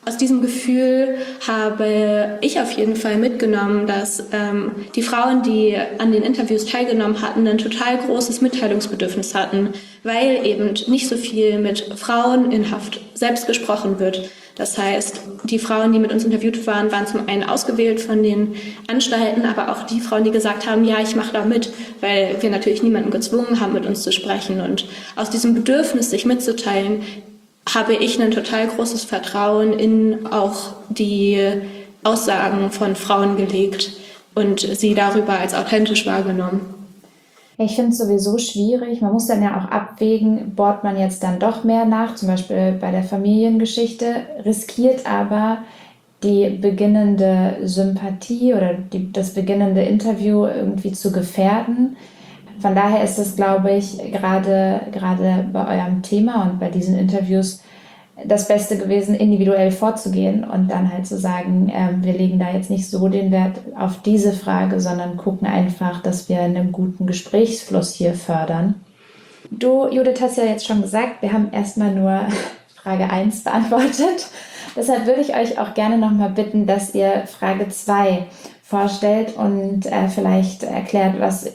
Gefühl habe ich auf jeden Fall mitgenommen, dass die Frauen, die an den Interviews teilgenommen hatten, ein total großes Mitteilungsbedürfnis hatten, weil eben nicht so viel mit Frauen in Haft selbst gesprochen wird. Das heißt, die Frauen, die mit uns interviewt waren, waren zum einen ausgewählt von den Anstalten, aber auch die Frauen, die gesagt haben, ja, ich mache da mit, weil wir natürlich niemanden gezwungen haben, mit uns zu sprechen. Und aus diesem Bedürfnis, sich mitzuteilen, habe ich ein total großes Vertrauen in auch die Aussagen von Frauen gelegt und sie darüber als authentisch wahrgenommen. Ich finde es sowieso schwierig. Man muss dann ja auch abwägen, bohrt man jetzt dann doch mehr nach, zum Beispiel bei der Familiengeschichte, riskiert aber die beginnende Sympathie oder das beginnende Interview irgendwie zu gefährden. Von daher ist es, glaube ich, gerade bei eurem Thema und bei diesen Interviews das Beste gewesen, individuell vorzugehen und dann halt zu sagen, wir legen da jetzt nicht so den Wert auf diese Frage, sondern gucken einfach, dass wir einen guten Gesprächsfluss hier fördern. Du, Judith, hast ja jetzt schon gesagt, wir haben erstmal nur Frage 1 beantwortet. Deshalb würde ich euch auch gerne nochmal bitten, dass ihr Frage 2 vorstellt und vielleicht erklärt, was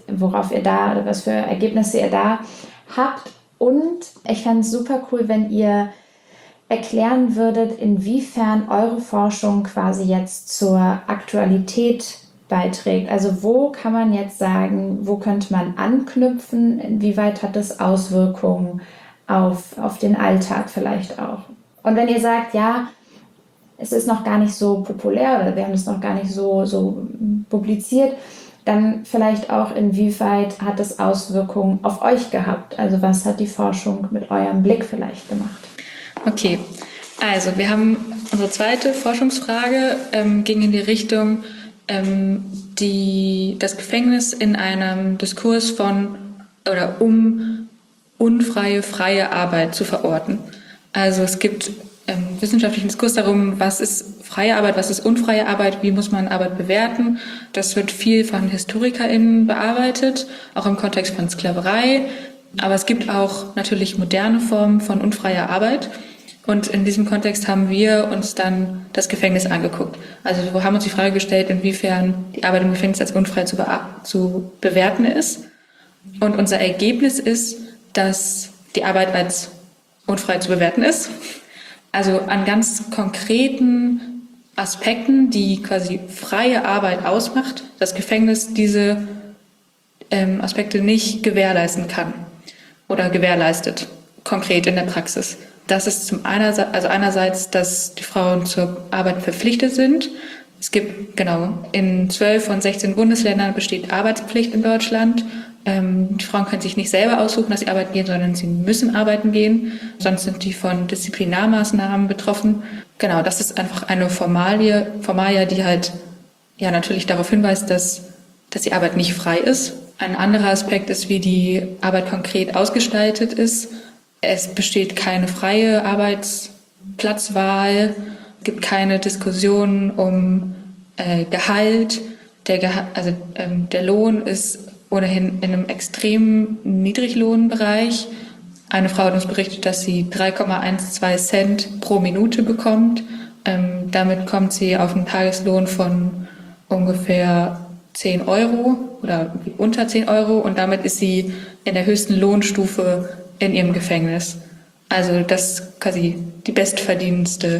für Ergebnisse ihr da habt. Und ich fände es super cool, wenn ihr erklären würdet, inwiefern eure Forschung quasi jetzt zur Aktualität beiträgt. Also wo kann man jetzt sagen, wo könnte man anknüpfen, inwieweit hat das Auswirkungen auf den Alltag vielleicht auch. Und wenn ihr sagt, ja, es ist noch gar nicht so populär oder wir haben es noch gar nicht so publiziert, dann vielleicht auch, inwieweit hat es Auswirkungen auf euch gehabt? Also was hat die Forschung mit eurem Blick vielleicht gemacht? Okay, also wir haben unsere zweite Forschungsfrage ging in die Richtung, das Gefängnis in einem Diskurs um unfreie, freie Arbeit zu verorten. Also es gibt wissenschaftlichen Diskurs darum, was ist freie Arbeit, was ist unfreie Arbeit, wie muss man Arbeit bewerten. Das wird viel von HistorikerInnen bearbeitet, auch im Kontext von Sklaverei. Aber es gibt auch natürlich moderne Formen von unfreier Arbeit. Und in diesem Kontext haben wir uns dann das Gefängnis angeguckt. Also wir haben uns die Frage gestellt, inwiefern die Arbeit im Gefängnis als unfrei zu bewerten ist. Und unser Ergebnis ist, dass die Arbeit als unfrei zu bewerten ist. Also an ganz konkreten Aspekten, die quasi freie Arbeit ausmacht, das Gefängnis diese Aspekte nicht gewährleisten kann oder gewährleistet, konkret in der Praxis. Das ist einerseits, dass die Frauen zur Arbeit verpflichtet sind. Es gibt, in 12 von 16 Bundesländern besteht Arbeitspflicht in Deutschland. Die Frauen können sich nicht selber aussuchen, dass sie arbeiten gehen, sondern sie müssen arbeiten gehen. Sonst sind die von Disziplinarmaßnahmen betroffen. Genau, das ist einfach eine Formalia, die halt natürlich darauf hinweist, dass die Arbeit nicht frei ist. Ein anderer Aspekt ist, wie die Arbeit konkret ausgestaltet ist. Es besteht keine freie Arbeitsplatzwahl, gibt keine Diskussion um Gehalt. Der Lohn ist ohnehin in einem extremen Niedriglohnbereich. Eine Frau hat uns berichtet, dass sie 3,12 Cent pro Minute bekommt. Damit kommt sie auf einen Tageslohn von ungefähr 10 Euro oder unter 10 Euro und damit ist sie in der höchsten Lohnstufe in ihrem Gefängnis. Also das ist quasi die bestverdienerin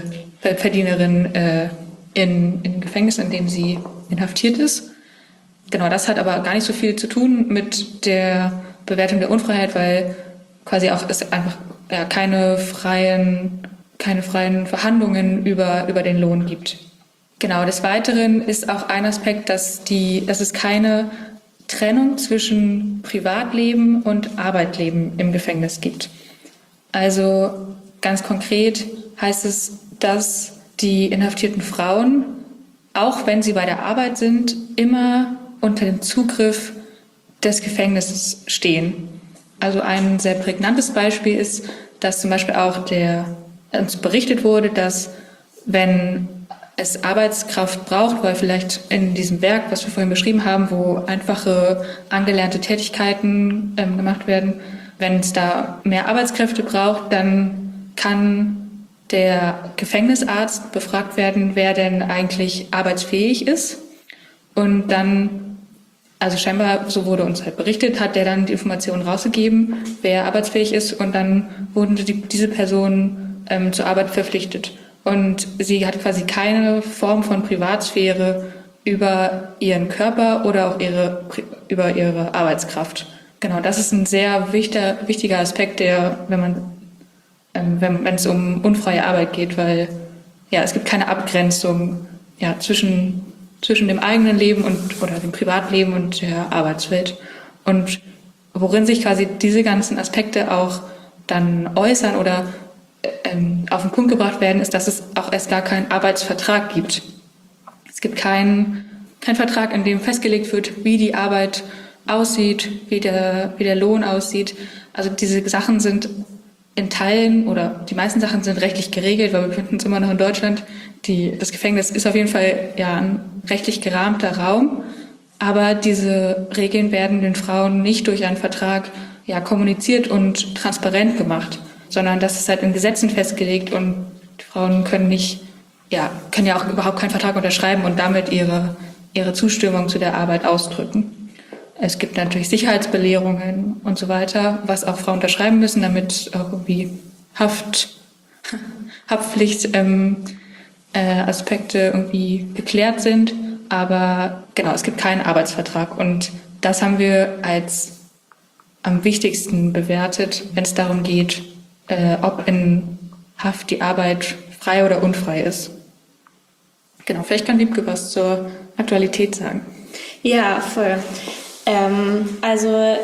im Gefängnis, in dem sie inhaftiert ist. Genau, das hat aber gar nicht so viel zu tun mit der Bewertung der Unfreiheit, weil quasi auch es einfach keine freien Verhandlungen über den Lohn gibt. Genau, des Weiteren ist auch ein Aspekt, dass es keine Trennung zwischen Privatleben und Arbeitleben im Gefängnis gibt. Also ganz konkret heißt es, dass die inhaftierten Frauen, auch wenn sie bei der Arbeit sind, immer unter dem Zugriff des Gefängnisses stehen. Also ein sehr prägnantes Beispiel ist, dass zum Beispiel auch der uns berichtet wurde, dass wenn es Arbeitskraft braucht, weil vielleicht in diesem Werk, was wir vorhin beschrieben haben, wo einfache angelernte Tätigkeiten gemacht werden, wenn es da mehr Arbeitskräfte braucht, dann kann der Gefängnisarzt befragt werden, wer denn eigentlich arbeitsfähig ist. Und dann, also scheinbar, so wurde uns halt berichtet, hat der dann die Informationen rausgegeben, wer arbeitsfähig ist. Und dann wurden diese Personen zur Arbeit verpflichtet. Und sie hat quasi keine Form von Privatsphäre über ihren Körper oder auch über ihre Arbeitskraft. Genau, das ist ein sehr wichtiger Aspekt, der, wenn es um unfreie Arbeit geht, weil ja, es gibt keine Abgrenzung zwischen dem eigenen Leben oder dem Privatleben und der Arbeitswelt. Und worin sich quasi diese ganzen Aspekte auch dann äußern oder auf den Punkt gebracht werden, ist, dass es auch erst gar keinen Arbeitsvertrag gibt. Es gibt keinen Vertrag, in dem festgelegt wird, wie die Arbeit aussieht, wie der Lohn aussieht. Also diese Sachen sind in Teilen oder die meisten Sachen sind rechtlich geregelt, weil wir befinden uns immer noch in Deutschland. Das Gefängnis ist auf jeden Fall ein rechtlich gerahmter Raum, aber diese Regeln werden den Frauen nicht durch einen Vertrag kommuniziert und transparent gemacht, sondern das ist halt in Gesetzen festgelegt und die Frauen können ja auch überhaupt keinen Vertrag unterschreiben und damit ihre Zustimmung zu der Arbeit ausdrücken. Es gibt natürlich Sicherheitsbelehrungen und so weiter, was auch Frauen unterschreiben müssen, damit auch irgendwie Haftpflicht Aspekte irgendwie geklärt sind. Aber genau, es gibt keinen Arbeitsvertrag und das haben wir als am wichtigsten bewertet, wenn es darum geht, ob in Haft die Arbeit frei oder unfrei ist. Genau, vielleicht kann Wiebke was zur Aktualität sagen. Ja, voll. Also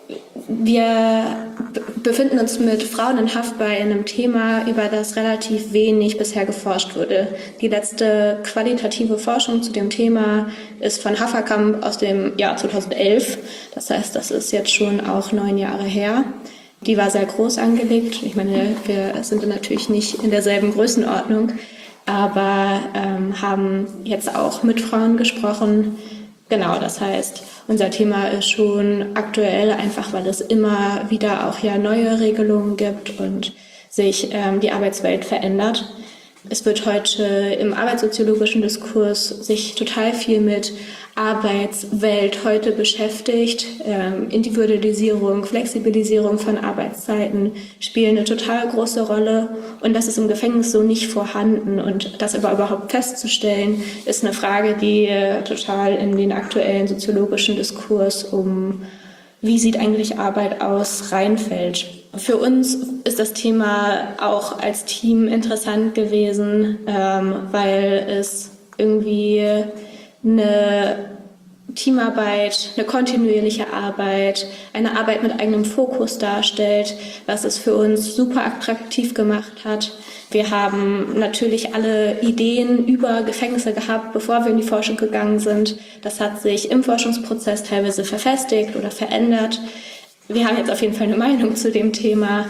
wir befinden uns mit Frauen in Haft bei einem Thema, über das relativ wenig bisher geforscht wurde. Die letzte qualitative Forschung zu dem Thema ist von Haferkamp aus dem Jahr 2011. Das heißt, das ist jetzt schon auch 9 Jahre her. Die war sehr groß angelegt. Ich meine, wir sind natürlich nicht in derselben Größenordnung, aber haben jetzt auch mit Frauen gesprochen. Genau, das heißt, unser Thema ist schon aktuell, einfach weil es immer wieder auch neue Regelungen gibt und sich die Arbeitswelt verändert. Es wird heute im arbeitssoziologischen Diskurs sich total viel mit Arbeitswelt heute beschäftigt. Individualisierung, Flexibilisierung von Arbeitszeiten spielen eine total große Rolle und das ist im Gefängnis so nicht vorhanden. Und das aber überhaupt festzustellen, ist eine Frage, die total in den aktuellen soziologischen Diskurs wie sieht eigentlich Arbeit aus, reinfällt. Für uns ist das Thema auch als Team interessant gewesen, weil es irgendwie eine Teamarbeit, eine kontinuierliche Arbeit, eine Arbeit mit eigenem Fokus darstellt, was es für uns super attraktiv gemacht hat. Wir haben natürlich alle Ideen über Gefängnisse gehabt, bevor wir in die Forschung gegangen sind. Das hat sich im Forschungsprozess teilweise verfestigt oder verändert. Wir haben jetzt auf jeden Fall eine Meinung zu dem Thema.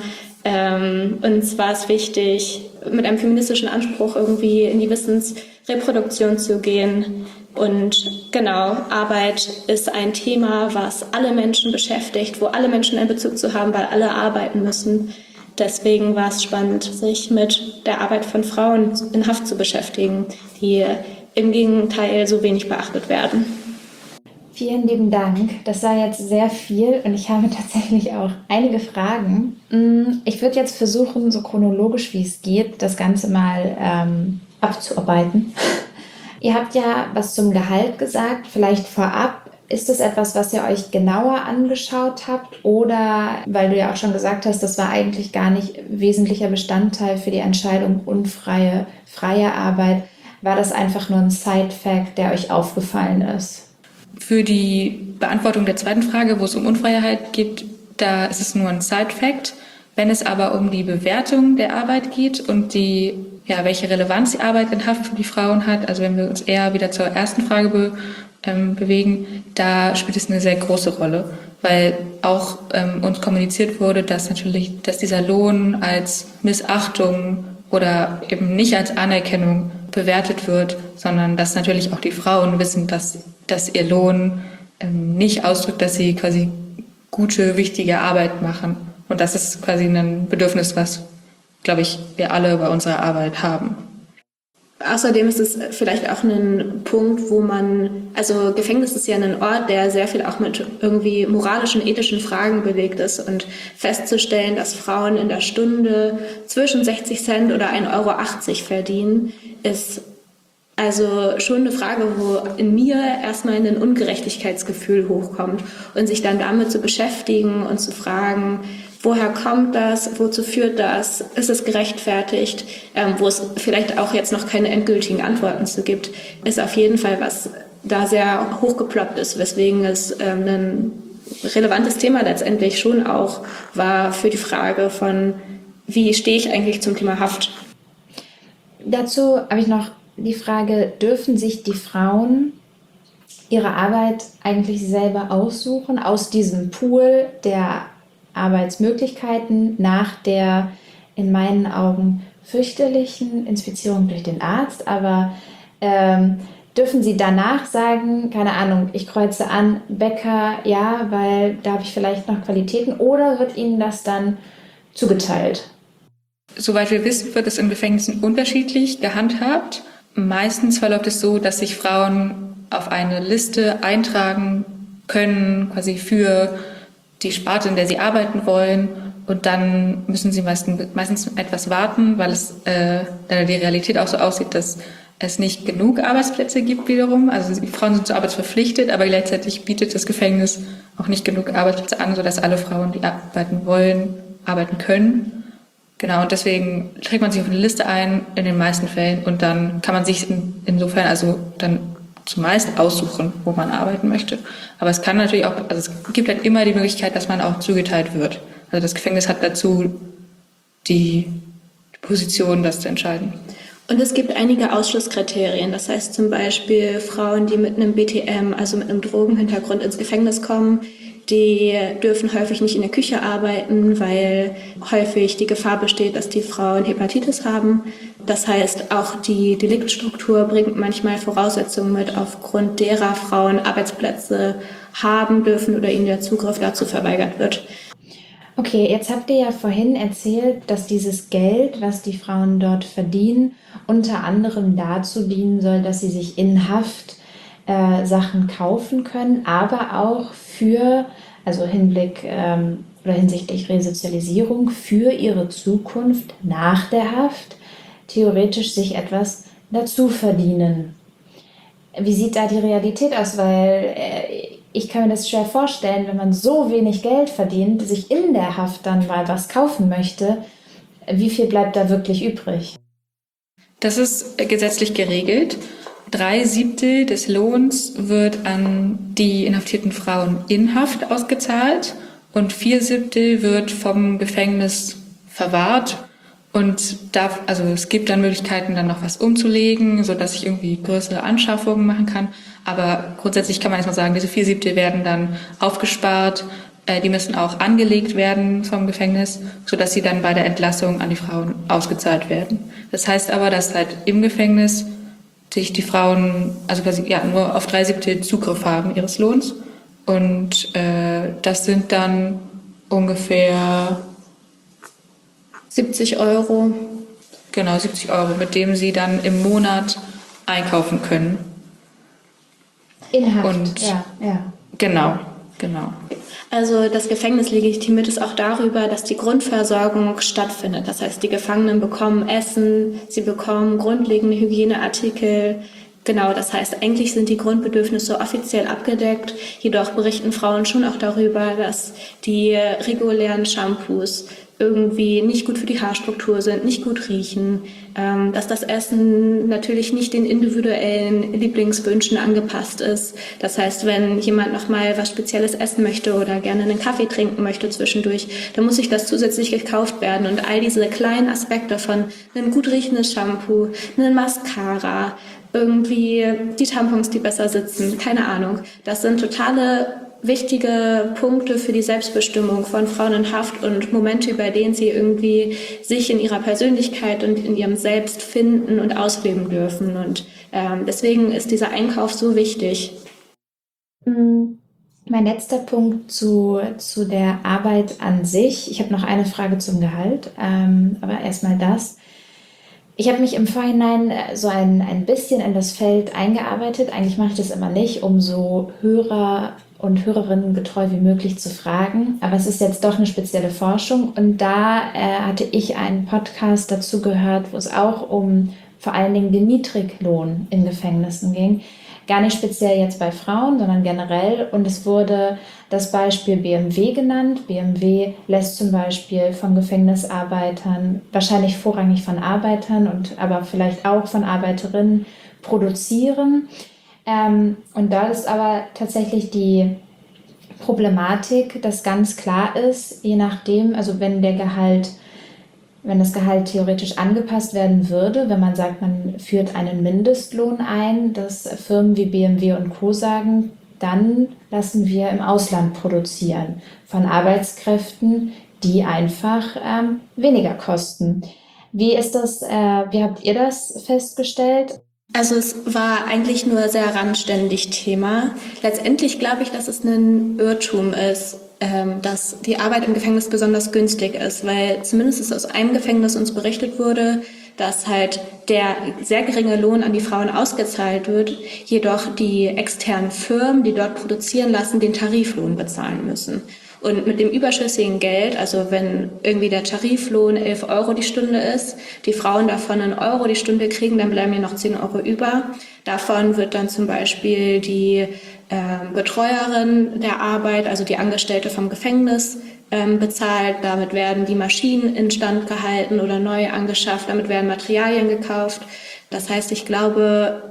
Uns war es wichtig, mit einem feministischen Anspruch irgendwie in die Wissensreproduktion zu gehen. Und genau, Arbeit ist ein Thema, was alle Menschen beschäftigt, wo alle Menschen einen Bezug zu haben, weil alle arbeiten müssen. Deswegen war es spannend, sich mit der Arbeit von Frauen in Haft zu beschäftigen, die im Gegenteil so wenig beachtet werden. Vielen lieben Dank. Das war jetzt sehr viel und ich habe tatsächlich auch einige Fragen. Ich würde jetzt versuchen, so chronologisch wie es geht, das Ganze mal abzuarbeiten. Ihr habt ja was zum Gehalt gesagt, vielleicht vorab. Ist das etwas, was ihr euch genauer angeschaut habt oder, weil du ja auch schon gesagt hast, das war eigentlich gar nicht wesentlicher Bestandteil für die Entscheidung freie Arbeit, war das einfach nur ein Side-Fact, der euch aufgefallen ist? Für die Beantwortung der zweiten Frage, wo es um Unfreiheit geht, da ist es nur ein Side-Fact. Wenn es aber um die Bewertung der Arbeit geht und welche Relevanz die Arbeit in Haft für die Frauen hat, also wenn wir uns eher wieder zur ersten Frage bewegen, da spielt es eine sehr große Rolle, weil auch uns kommuniziert wurde, dass dieser Lohn als Missachtung oder eben nicht als Anerkennung bewertet wird, sondern dass natürlich auch die Frauen wissen, dass ihr Lohn nicht ausdrückt, dass sie quasi gute, wichtige Arbeit machen. Und das ist quasi ein Bedürfnis, was, glaube ich, wir alle bei unserer Arbeit haben. Außerdem ist es vielleicht auch ein Punkt, also Gefängnis ist ja ein Ort, der sehr viel auch mit irgendwie moralischen, ethischen Fragen belegt ist, und festzustellen, dass Frauen in der Stunde zwischen 60 Cent oder 1,80 € verdienen, ist also schon eine Frage, wo in mir erstmal ein Ungerechtigkeitsgefühl hochkommt, und sich dann damit zu beschäftigen und zu fragen, woher kommt das? Wozu führt das? Ist es gerechtfertigt? Wo es vielleicht auch jetzt noch keine endgültigen Antworten zu gibt, ist auf jeden Fall was da sehr hochgeploppt ist, weswegen es ein relevantes Thema letztendlich schon auch war für die Frage von, wie stehe ich eigentlich zum Thema Haft? Dazu habe ich noch die Frage, dürfen sich die Frauen ihre Arbeit eigentlich selber aussuchen aus diesem Pool der Arbeitsmöglichkeiten nach der in meinen Augen fürchterlichen Inspizierung durch den Arzt, aber dürfen sie danach sagen, keine Ahnung, ich kreuze an, Bäcker, ja, weil da habe ich vielleicht noch Qualitäten, oder wird ihnen das dann zugeteilt? Soweit wir wissen, wird es in Gefängnissen unterschiedlich gehandhabt. Meistens verläuft es so, dass sich Frauen auf eine Liste eintragen können, quasi für die Sparte, in der sie arbeiten wollen. Und dann müssen sie meistens etwas warten, weil es die Realität auch so aussieht, dass es nicht genug Arbeitsplätze gibt wiederum. Also die Frauen sind zur Arbeit verpflichtet, aber gleichzeitig bietet das Gefängnis auch nicht genug Arbeitsplätze an, sodass alle Frauen, die arbeiten wollen, arbeiten können. Genau, und deswegen trägt man sich auf eine Liste ein, in den meisten Fällen, und dann kann man sich insofern also dann zumeist aussuchen, wo man arbeiten möchte. Aber es kann natürlich auch, also es gibt halt immer die Möglichkeit, dass man auch zugeteilt wird. Also das Gefängnis hat dazu die Position, das zu entscheiden. Und es gibt einige Ausschlusskriterien. Das heißt zum Beispiel Frauen, die mit einem BTM, also mit einem Drogenhintergrund, ins Gefängnis kommen, die dürfen häufig nicht in der Küche arbeiten, weil häufig die Gefahr besteht, dass die Frauen Hepatitis haben. Das heißt, auch die Deliktstruktur bringt manchmal Voraussetzungen mit, aufgrund derer Frauen Arbeitsplätze haben dürfen oder ihnen der Zugriff dazu verweigert wird. Okay, jetzt habt ihr ja vorhin erzählt, dass dieses Geld, was die Frauen dort verdienen, unter anderem dazu dienen soll, dass sie sich in Haft Sachen kaufen können, aber auch also hinsichtlich Resozialisierung, für ihre Zukunft nach der Haft theoretisch sich etwas dazu verdienen. Wie sieht da die Realität aus? Weil ich kann mir das schwer vorstellen, wenn man so wenig Geld verdient, sich in der Haft dann mal was kaufen möchte, wie viel bleibt da wirklich übrig? Das ist gesetzlich geregelt. 3/7 des Lohns wird an die inhaftierten Frauen in Haft ausgezahlt und 4/7 wird vom Gefängnis verwahrt. Und es gibt dann Möglichkeiten, dann noch was umzulegen, sodass ich irgendwie größere Anschaffungen machen kann. Aber grundsätzlich kann man erstmal sagen, diese 4/7 werden dann aufgespart. Die müssen auch angelegt werden vom Gefängnis, sodass sie dann bei der Entlassung an die Frauen ausgezahlt werden. Das heißt aber, dass halt im Gefängnis sich die Frauen also quasi nur auf 3/7 Zugriff haben ihres Lohns. Und das sind dann ungefähr 70 €. Genau, 70 €, mit dem sie dann im Monat einkaufen können. In Haft, Und ja. Genau. Also das Gefängnis legitimiert es auch darüber, dass die Grundversorgung stattfindet. Das heißt, die Gefangenen bekommen Essen, sie bekommen grundlegende Hygieneartikel. Genau, das heißt, eigentlich sind die Grundbedürfnisse offiziell abgedeckt. Jedoch berichten Frauen schon auch darüber, dass die regulären Shampoos irgendwie nicht gut für die Haarstruktur sind, nicht gut riechen, dass das Essen natürlich nicht den individuellen Lieblingswünschen angepasst ist. Das heißt, wenn jemand nochmal was Spezielles essen möchte oder gerne einen Kaffee trinken möchte zwischendurch, dann muss sich das zusätzlich gekauft werden. Und all diese kleinen Aspekte von einem gut riechendes Shampoo, eine Mascara, irgendwie die Tampons, die besser sitzen, keine Ahnung. Das sind totale wichtige Punkte für die Selbstbestimmung von Frauen in Haft und Momente, bei denen sie irgendwie sich in ihrer Persönlichkeit und in ihrem Selbst finden und ausleben dürfen. Und deswegen ist dieser Einkauf so wichtig. Mein letzter Punkt zu der Arbeit an sich. Ich habe noch eine Frage zum Gehalt, aber erstmal das. Ich habe mich im Vorhinein so ein bisschen in das Feld eingearbeitet. Eigentlich mache ich das immer nicht, um so Hörer und Hörerinnen getreu wie möglich zu fragen. Aber es ist jetzt doch eine spezielle Forschung. Und da hatte ich einen Podcast dazu gehört, wo es auch um vor allen Dingen den Niedriglohn in Gefängnissen ging. Gar nicht speziell jetzt bei Frauen, sondern generell. Und es wurde das Beispiel BMW genannt. BMW lässt zum Beispiel von Gefängnisarbeitern, wahrscheinlich vorrangig von Arbeitern aber vielleicht auch von Arbeiterinnen produzieren. Und da ist aber tatsächlich die Problematik, dass ganz klar ist, je nachdem, also wenn das Gehalt theoretisch angepasst werden würde, wenn man sagt, man führt einen Mindestlohn ein, dass Firmen wie BMW und Co. sagen, dann lassen wir im Ausland produzieren von Arbeitskräften, die einfach weniger kosten. Wie ist das? Wie habt ihr das festgestellt? Also es war eigentlich nur sehr randständig Thema. Letztendlich glaube ich, dass es ein Irrtum ist, dass die Arbeit im Gefängnis besonders günstig ist, weil zumindest ist aus einem Gefängnis uns berichtet wurde, dass halt der sehr geringe Lohn an die Frauen ausgezahlt wird, jedoch die externen Firmen, die dort produzieren lassen, den Tariflohn bezahlen müssen. Und mit dem überschüssigen Geld, also wenn irgendwie der Tariflohn 11 Euro die Stunde ist, die Frauen davon 1 Euro die Stunde kriegen, dann bleiben mir noch 10 Euro über. Davon wird dann zum Beispiel die Betreuerin der Arbeit, also die Angestellte vom Gefängnis, bezahlt. Damit werden die Maschinen instand gehalten oder neu angeschafft. Damit werden Materialien gekauft. Das heißt, ich glaube,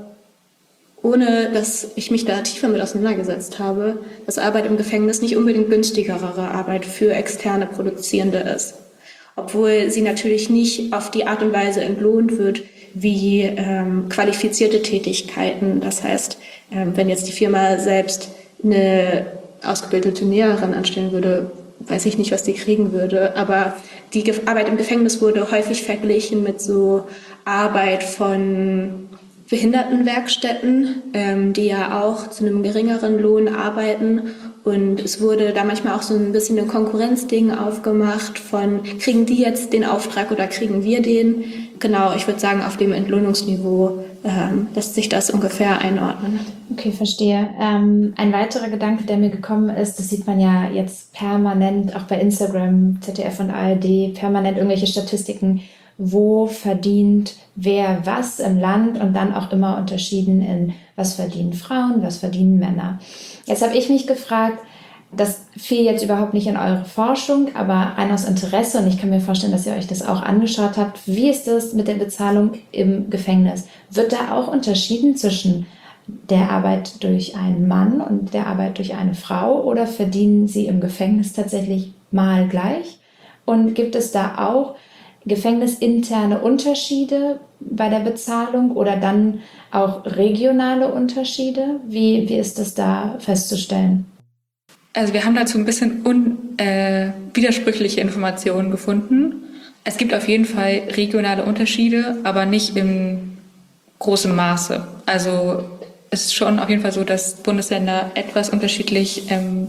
ohne dass ich mich da tiefer mit auseinandergesetzt habe, dass Arbeit im Gefängnis nicht unbedingt günstigere Arbeit für externe Produzierende ist. Obwohl sie natürlich nicht auf die Art und Weise entlohnt wird wie qualifizierte Tätigkeiten. Das heißt, wenn jetzt die Firma selbst eine ausgebildete Näherin anstellen würde, weiß ich nicht, was die kriegen würde. Aber die Arbeit im Gefängnis wurde häufig verglichen mit so Arbeit von Behindertenwerkstätten, die ja auch zu einem geringeren Lohn arbeiten. Und es wurde da manchmal auch so ein bisschen ein Konkurrenzding aufgemacht von, kriegen die jetzt den Auftrag oder kriegen wir den? Genau, ich würde sagen, auf dem Entlohnungsniveau lässt sich das ungefähr einordnen. Okay, verstehe. Ein weiterer Gedanke, der mir gekommen ist, das sieht man ja jetzt permanent, auch bei Instagram, ZDF und ARD, permanent irgendwelche Statistiken, wo verdient wer was im Land und dann auch immer unterschieden in, was verdienen Frauen, was verdienen Männer. Jetzt habe ich mich gefragt, das fiel jetzt überhaupt nicht in eure Forschung, aber rein aus Interesse, und ich kann mir vorstellen, dass ihr euch das auch angeschaut habt, wie ist das mit der Bezahlung im Gefängnis? Wird da auch unterschieden zwischen der Arbeit durch einen Mann und der Arbeit durch eine Frau, oder verdienen sie im Gefängnis tatsächlich mal gleich? Und gibt es da auch gefängnisinterne Unterschiede bei der Bezahlung oder dann auch regionale Unterschiede? Wie ist das da festzustellen? Also wir haben dazu ein bisschen widersprüchliche Informationen gefunden. Es gibt auf jeden Fall regionale Unterschiede, aber nicht im großen Maße. Also es ist schon auf jeden Fall so, dass Bundesländer etwas unterschiedlich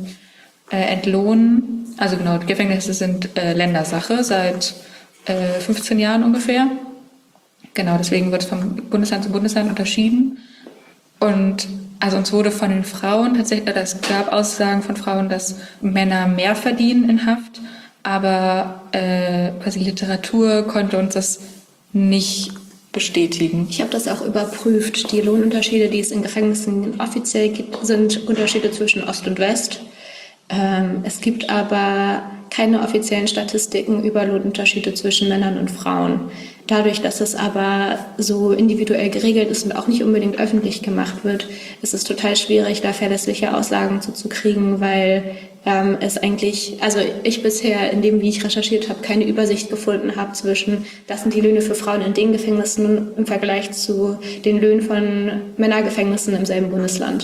entlohnen. Also genau, Gefängnisse sind Ländersache seit 15 Jahren ungefähr. Genau, deswegen wird es von Bundesland zu Bundesland unterschieden. Und also uns wurde von den Frauen tatsächlich, es gab Aussagen von Frauen, dass Männer mehr verdienen in Haft, aber quasi Literatur konnte uns das nicht bestätigen. Ich habe das auch überprüft. Die Lohnunterschiede, die es in Gefängnissen offiziell gibt, sind Unterschiede zwischen Ost und West. Es gibt aber keine offiziellen Statistiken über Lohnunterschiede zwischen Männern und Frauen. Dadurch, dass es aber so individuell geregelt ist und auch nicht unbedingt öffentlich gemacht wird, ist es total schwierig, da verlässliche Aussagen zu kriegen, weil es eigentlich, also ich bisher in dem, wie ich recherchiert habe, keine Übersicht gefunden habe zwischen, das sind die Löhne für Frauen in den Gefängnissen im Vergleich zu den Löhnen von Männergefängnissen im selben Bundesland.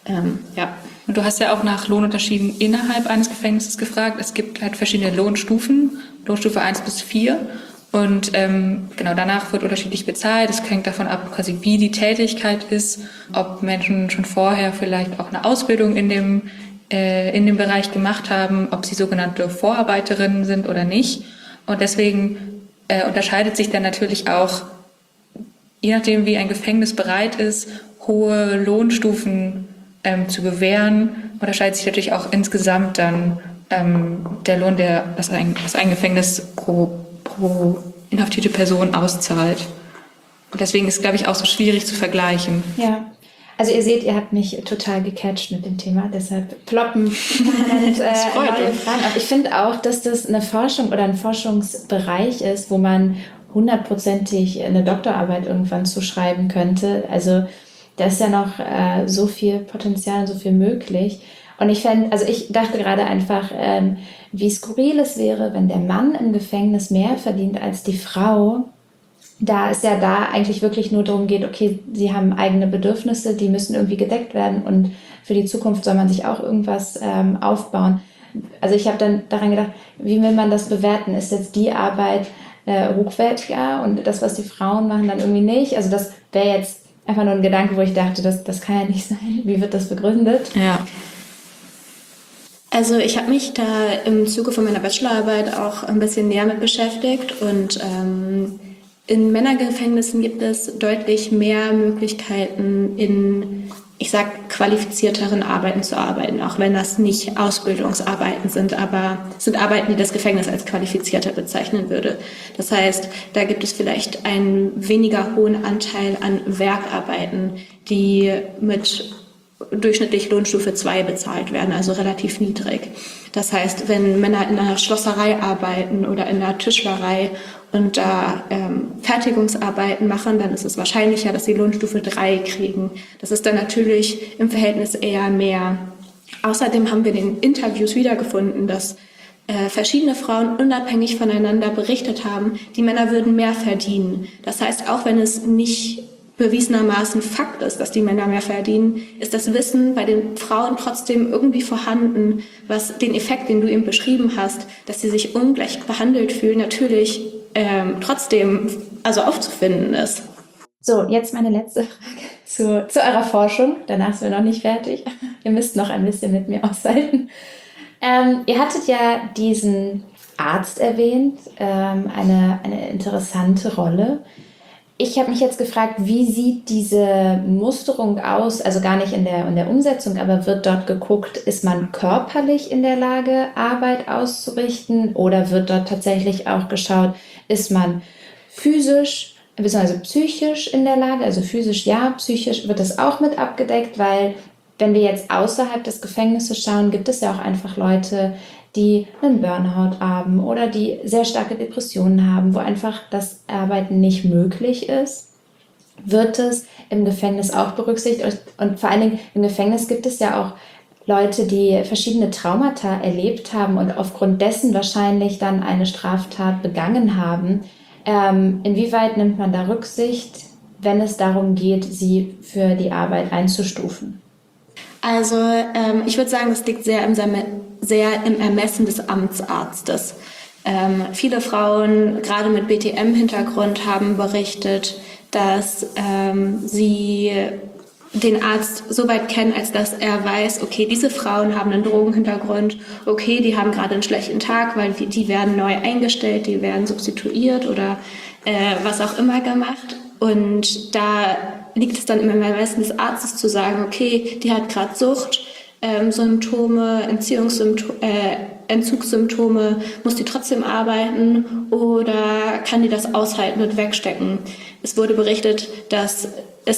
Ja. Und du hast ja auch nach Lohnunterschieden innerhalb eines Gefängnisses gefragt. Es gibt halt verschiedene Lohnstufen, Lohnstufe 1 bis 4. Und genau danach wird unterschiedlich bezahlt. Es hängt davon ab, quasi wie die Tätigkeit ist, ob Menschen schon vorher vielleicht auch eine Ausbildung in dem Bereich gemacht haben, ob sie sogenannte Vorarbeiterinnen sind oder nicht. Und deswegen unterscheidet sich dann natürlich auch, je nachdem wie ein Gefängnis bereit ist, hohe Lohnstufen zu gewähren, unterscheidet sich natürlich auch insgesamt dann der Lohn, was ein Gefängnis pro inhaftierte Person auszahlt. Und deswegen ist es, glaube ich, auch so schwierig zu vergleichen. Ja, also ihr seht, ihr habt mich total gecatcht mit dem Thema, deshalb ploppen neue Fragen auf. Ich finde auch, dass das eine Forschung oder ein Forschungsbereich ist, wo man 100%ig eine Doktorarbeit irgendwann zuschreiben könnte. Also da ist ja noch so viel Potenzial und so viel möglich. Und ich dachte gerade einfach, wie skurril es wäre, wenn der Mann im Gefängnis mehr verdient als die Frau, da es ja da eigentlich wirklich nur darum geht, okay, sie haben eigene Bedürfnisse, die müssen irgendwie gedeckt werden und für die Zukunft soll man sich auch irgendwas aufbauen. Also ich habe dann daran gedacht, wie will man das bewerten? Ist jetzt die Arbeit hochwertiger und das, was die Frauen machen, dann irgendwie nicht? Also das wäre jetzt einfach nur ein Gedanke, wo ich dachte, das kann ja nicht sein. Wie wird das begründet? Ja. Also ich habe mich da im Zuge von meiner Bachelorarbeit auch ein bisschen näher mit beschäftigt und in Männergefängnissen gibt es deutlich mehr Möglichkeiten, in, ich sag, qualifizierteren Arbeiten zu arbeiten, auch wenn das nicht Ausbildungsarbeiten sind, aber es sind Arbeiten, die das Gefängnis als qualifizierter bezeichnen würde. Das heißt, da gibt es vielleicht einen weniger hohen Anteil an Werkarbeiten, die mit durchschnittlich Lohnstufe 2 bezahlt werden, also relativ niedrig. Das heißt, wenn Männer in einer Schlosserei arbeiten oder in einer Tischlerei und da Fertigungsarbeiten machen, dann ist es wahrscheinlicher, dass sie Lohnstufe 3 kriegen. Das ist dann natürlich im Verhältnis eher mehr. Außerdem haben wir in den Interviews wiedergefunden, dass verschiedene Frauen unabhängig voneinander berichtet haben, die Männer würden mehr verdienen. Das heißt, auch wenn es nicht bewiesenermaßen Fakt ist, dass die Männer mehr verdienen, ist das Wissen bei den Frauen trotzdem irgendwie vorhanden, was den Effekt, den du eben beschrieben hast, dass sie sich ungleich behandelt fühlen, natürlich trotzdem aufzufinden ist. So, jetzt meine letzte Frage zu eurer Forschung. Danach sind wir noch nicht fertig. Ihr müsst noch ein bisschen mit mir aushalten. Ihr hattet ja diesen Arzt erwähnt, eine interessante Rolle. Ich habe mich jetzt gefragt, wie sieht diese Musterung aus? Also gar nicht in der Umsetzung, aber wird dort geguckt, ist man körperlich in der Lage, Arbeit auszurichten? Oder wird dort tatsächlich auch geschaut, ist man physisch bzw. psychisch in der Lage? Also physisch ja, psychisch wird das auch mit abgedeckt, weil wenn wir jetzt außerhalb des Gefängnisses schauen, gibt es ja auch einfach Leute, die einen Burnout haben oder die sehr starke Depressionen haben, wo einfach das Arbeiten nicht möglich ist, wird es im Gefängnis auch berücksichtigt. Und vor allen Dingen im Gefängnis gibt es ja auch Leute, die verschiedene Traumata erlebt haben und aufgrund dessen wahrscheinlich dann eine Straftat begangen haben. Inwieweit nimmt man da Rücksicht, wenn es darum geht, sie für die Arbeit einzustufen? Also ich würde sagen, das liegt sehr im Ermessen des Amtsarztes. Viele Frauen, gerade mit BTM-Hintergrund, haben berichtet, dass sie den Arzt so weit kennen, als dass er weiß, okay, diese Frauen haben einen Drogenhintergrund, okay, die haben gerade einen schlechten Tag, weil die werden neu eingestellt, die werden substituiert oder was auch immer gemacht. Und da liegt es dann im Ermessen des Arztes zu sagen, okay, die hat gerade Suchtsymptome, Entzugssymptome, muss die trotzdem arbeiten oder kann die das aushalten und wegstecken? Es wurde berichtet, dass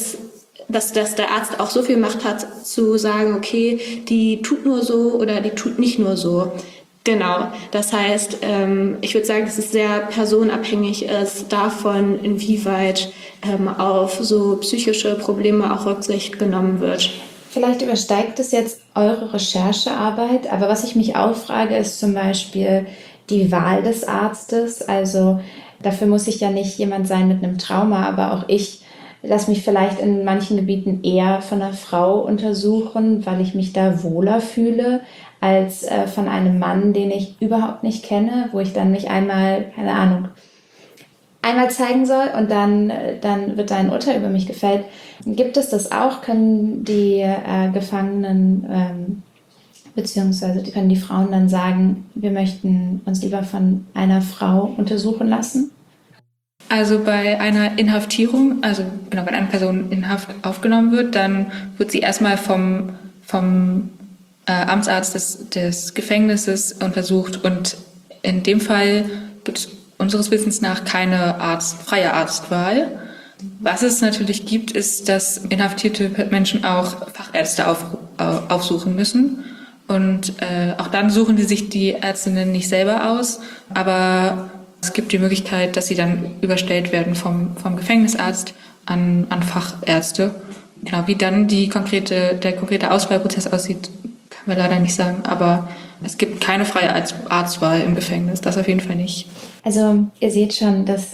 der Arzt auch so viel Macht hat, zu sagen, okay, die tut nur so oder die tut nicht nur so. Genau, das heißt, ich würde sagen, dass es sehr personenabhängig ist davon, inwieweit auf so psychische Probleme auch Rücksicht genommen wird. Vielleicht übersteigt es jetzt eure Recherchearbeit, aber was ich mich auch frage, ist zum Beispiel die Wahl des Arztes. Also dafür muss ich ja nicht jemand sein mit einem Trauma, aber auch ich lasse mich vielleicht in manchen Gebieten eher von einer Frau untersuchen, weil ich mich da wohler fühle, als von einem Mann, den ich überhaupt nicht kenne, wo ich dann mich einmal, keine Ahnung, einmal zeigen soll und dann wird da ein Urteil über mich gefällt. Gibt es das auch? Können die Gefangenen beziehungsweise können die Frauen dann sagen, wir möchten uns lieber von einer Frau untersuchen lassen? Also bei einer Inhaftierung, also genau, wenn eine Person in Haft aufgenommen wird, dann wird sie erstmal vom Amtsarzt des Gefängnisses untersucht und in dem Fall gibt es unseres Wissens nach keine freie Arztwahl. Was es natürlich gibt, ist, dass inhaftierte Menschen auch Fachärzte aufsuchen müssen. Und auch dann suchen die sich die Ärztinnen nicht selber aus, aber es gibt die Möglichkeit, dass sie dann überstellt werden vom Gefängnisarzt an Fachärzte. Genau, wie dann der konkrete Auswahlprozess aussieht, können wir leider nicht sagen, aber es gibt keine freie Arztwahl im Gefängnis, das auf jeden Fall nicht. Also ihr seht schon, das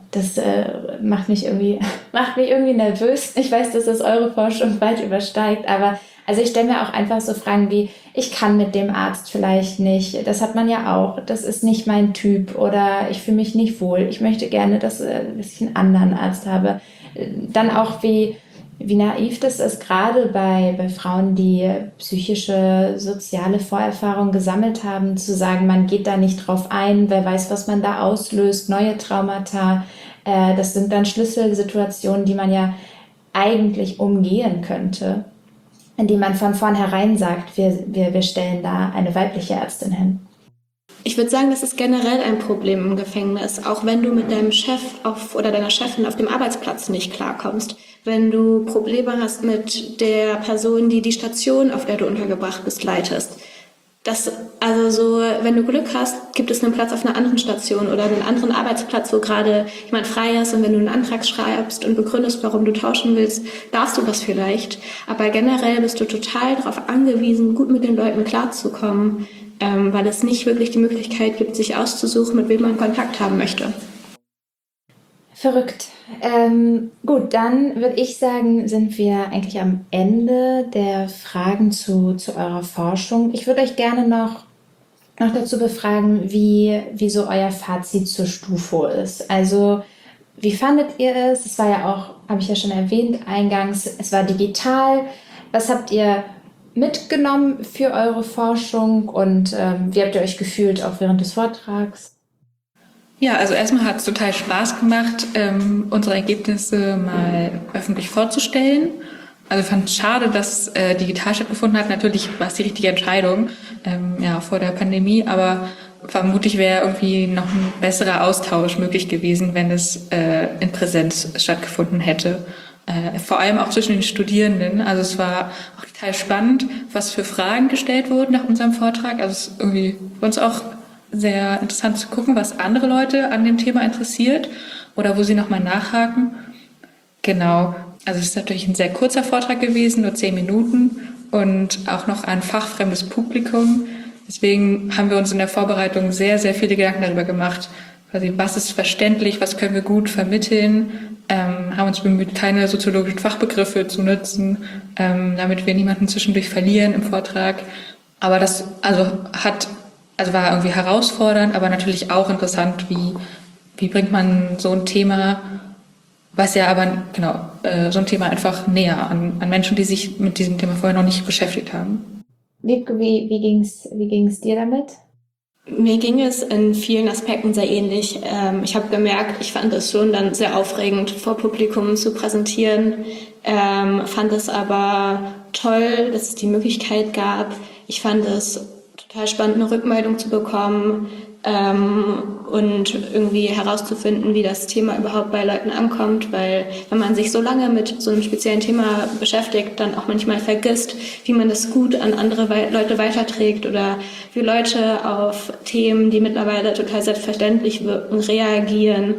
macht mich irgendwie nervös. Ich weiß, dass das eure Forschung weit übersteigt, aber also ich stelle mir auch einfach so Fragen wie, ich kann mit dem Arzt vielleicht nicht, das hat man ja auch, das ist nicht mein Typ oder ich fühle mich nicht wohl, ich möchte gerne, dass ich einen anderen Arzt habe. Dann auch wie naiv das ist, gerade bei Frauen, die psychische, soziale Vorerfahrungen gesammelt haben, zu sagen, man geht da nicht drauf ein, wer weiß, was man da auslöst, neue Traumata. Das sind dann Schlüsselsituationen, die man ja eigentlich umgehen könnte, indem man von vornherein sagt, wir stellen da eine weibliche Ärztin hin. Ich würde sagen, das ist generell ein Problem im Gefängnis, auch wenn du mit deinem Chef oder deiner Chefin auf dem Arbeitsplatz nicht klarkommst. Wenn du Probleme hast mit der Person, die die Station, auf der du untergebracht bist, leitest. Wenn du Glück hast, gibt es einen Platz auf einer anderen Station oder einen anderen Arbeitsplatz, wo gerade jemand frei ist und wenn du einen Antrag schreibst und begründest, warum du tauschen willst, darfst du das vielleicht. Aber generell bist du total darauf angewiesen, gut mit den Leuten klarzukommen, weil es nicht wirklich die Möglichkeit gibt, sich auszusuchen, mit wem man Kontakt haben möchte. Verrückt. Gut, dann würde ich sagen, sind wir eigentlich am Ende der Fragen zu eurer Forschung. Ich würde euch gerne noch dazu befragen, wie so euer Fazit zur STUFO ist. Also, wie fandet ihr es? Es war ja auch, habe ich ja schon erwähnt eingangs, es war digital. Was habt ihr mitgenommen für eure Forschung und wie habt ihr euch gefühlt auch während des Vortrags? Ja, also erstmal hat es total Spaß gemacht, unsere Ergebnisse mal öffentlich vorzustellen. Also ich fand es schade, dass digital stattgefunden hat. Natürlich war es die richtige Entscheidung vor der Pandemie, aber vermutlich wäre irgendwie noch ein besserer Austausch möglich gewesen, wenn es in Präsenz stattgefunden hätte. Vor allem auch zwischen den Studierenden. Also es war auch total spannend, was für Fragen gestellt wurden nach unserem Vortrag. Also es ist irgendwie für uns auch sehr interessant zu gucken, was andere Leute an dem Thema interessiert oder wo sie nochmal nachhaken. Genau. Also es ist natürlich ein sehr kurzer Vortrag gewesen, nur 10 Minuten und auch noch ein fachfremdes Publikum. Deswegen haben wir uns in der Vorbereitung sehr, sehr viele Gedanken darüber gemacht, quasi was ist verständlich, was können wir gut vermitteln, haben uns bemüht, keine soziologischen Fachbegriffe zu nutzen, damit wir niemanden zwischendurch verlieren im Vortrag. Aber das war irgendwie herausfordernd, aber natürlich auch interessant, wie bringt man so ein Thema, was ja aber so ein Thema einfach näher an Menschen, die sich mit diesem Thema vorher noch nicht beschäftigt haben. Wiebke, wie ging's dir damit? Mir ging es in vielen Aspekten sehr ähnlich. Ich habe gemerkt, ich fand es schon dann sehr aufregend, vor Publikum zu präsentieren, fand es aber toll, dass es die Möglichkeit gab. Ich fand es total spannend, eine Rückmeldung zu bekommen und irgendwie herauszufinden, wie das Thema überhaupt bei Leuten ankommt, weil wenn man sich so lange mit so einem speziellen Thema beschäftigt, dann auch manchmal vergisst, wie man das gut an andere Leute weiterträgt oder wie Leute auf Themen, die mittlerweile total selbstverständlich wirken, reagieren.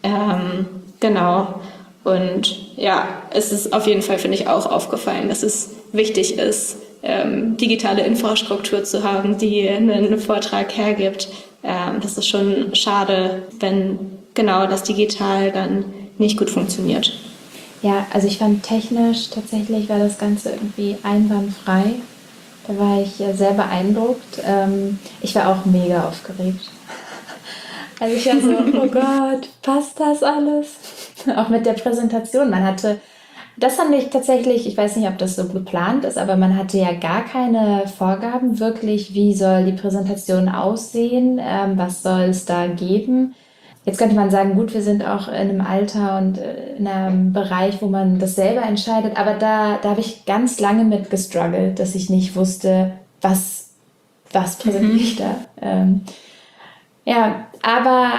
Genau. Und ja, es ist auf jeden Fall, finde ich, auch aufgefallen, dass es wichtig ist, digitale Infrastruktur zu haben, die einen Vortrag hergibt. Das ist schon schade, wenn genau das digital dann nicht gut funktioniert. Ja, also ich fand technisch tatsächlich war das Ganze irgendwie einwandfrei. Da war ich sehr beeindruckt. Ich war auch mega aufgeregt. Also ich war so, oh Gott, passt das alles? Auch mit der Präsentation. Das fand ich tatsächlich, ich weiß nicht, ob das so geplant ist, aber man hatte ja gar keine Vorgaben wirklich, wie soll die Präsentation aussehen, was soll es da geben. Jetzt könnte man sagen, gut, wir sind auch in einem Alter und in einem Bereich, wo man das selber entscheidet, aber da habe ich ganz lange mit gestruggelt, dass ich nicht wusste, was präsentiere ich da. Ja, aber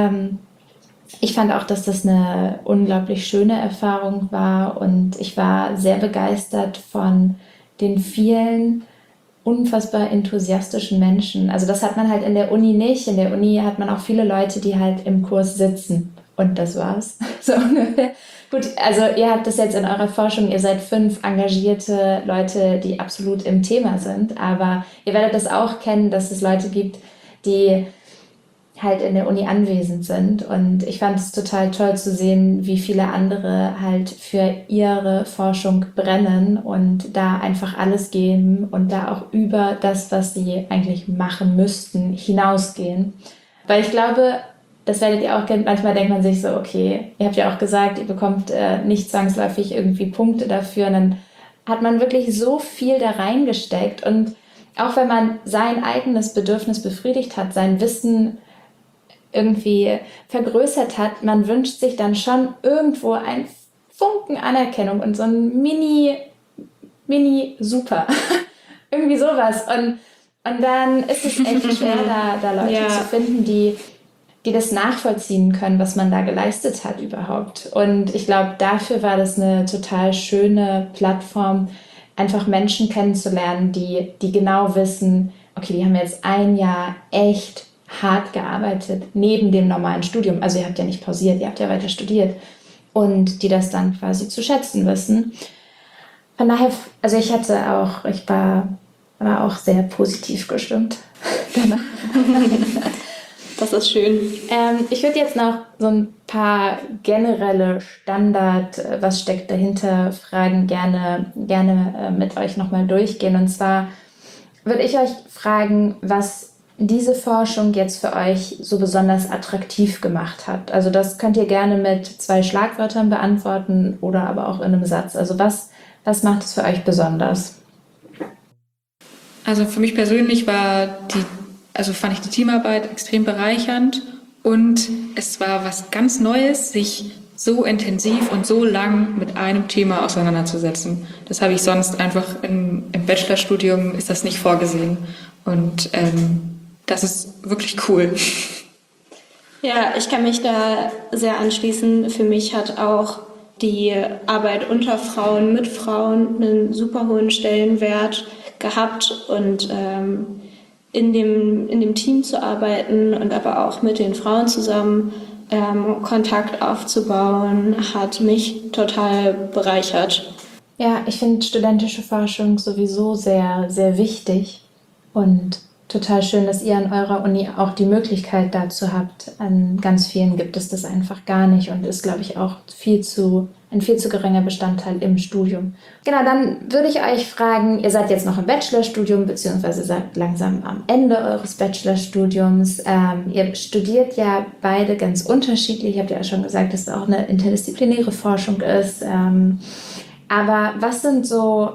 ich fand auch, dass das eine unglaublich schöne Erfahrung war und ich war sehr begeistert von den vielen unfassbar enthusiastischen Menschen. Also das hat man halt in der Uni nicht. In der Uni hat man auch viele Leute, die halt im Kurs sitzen und das war's. So ungefähr. Gut, also ihr habt das jetzt in eurer Forschung, ihr seid 5 engagierte Leute, die absolut im Thema sind, aber ihr werdet das auch kennen, dass es Leute gibt, die halt in der Uni anwesend sind. Und ich fand es total toll zu sehen, wie viele andere halt für ihre Forschung brennen und da einfach alles geben und da auch über das, was sie eigentlich machen müssten, hinausgehen. Weil ich glaube, das werdet ihr auch kennen, manchmal denkt man sich so, okay, ihr habt ja auch gesagt, ihr bekommt nicht zwangsläufig irgendwie Punkte dafür. Und dann hat man wirklich so viel da reingesteckt. Und auch wenn man sein eigenes Bedürfnis befriedigt hat, sein Wissen irgendwie vergrößert hat, man wünscht sich dann schon irgendwo ein Funken Anerkennung und so ein Mini-Super. Irgendwie sowas. Und dann ist es echt schwer, da Leute zu finden, die das nachvollziehen können, was man da geleistet hat überhaupt. Und ich glaube, dafür war das eine total schöne Plattform, einfach Menschen kennenzulernen, die genau wissen, okay, die haben jetzt ein Jahr echt hart gearbeitet, neben dem normalen Studium. Also ihr habt ja nicht pausiert, ihr habt ja weiter studiert. Und die das dann quasi zu schätzen wissen. Von daher, also ich war auch sehr positiv gestimmt danach. Das ist schön. Ich würde jetzt noch so ein paar generelle Standard, was steckt dahinter, Fragen gerne mit euch nochmal durchgehen. Und zwar würde ich euch fragen, was diese Forschung jetzt für euch so besonders attraktiv gemacht hat. Also das könnt ihr gerne mit 2 Schlagwörtern beantworten oder aber auch in einem Satz. Also was macht es für euch besonders? Also für mich persönlich fand ich die Teamarbeit extrem bereichernd und es war was ganz Neues, sich so intensiv und so lang mit einem Thema auseinanderzusetzen. Das habe ich sonst einfach im Bachelorstudium ist das nicht vorgesehen und das ist wirklich cool. Ja, ich kann mich da sehr anschließen. Für mich hat auch die Arbeit unter Frauen, mit Frauen einen super hohen Stellenwert gehabt und in dem Team zu arbeiten und aber auch mit den Frauen zusammen Kontakt aufzubauen, hat mich total bereichert. Ja, ich finde studentische Forschung sowieso sehr, sehr wichtig und total schön, dass ihr an eurer Uni auch die Möglichkeit dazu habt. An ganz vielen gibt es das einfach gar nicht und ist, glaube ich, auch ein viel zu geringer Bestandteil im Studium. Genau, dann würde ich euch fragen, ihr seid jetzt noch im Bachelorstudium, beziehungsweise seid langsam am Ende eures Bachelorstudiums. Ihr studiert ja beide ganz unterschiedlich. Ihr habt ja schon gesagt, dass es auch eine interdisziplinäre Forschung ist. Aber was sind so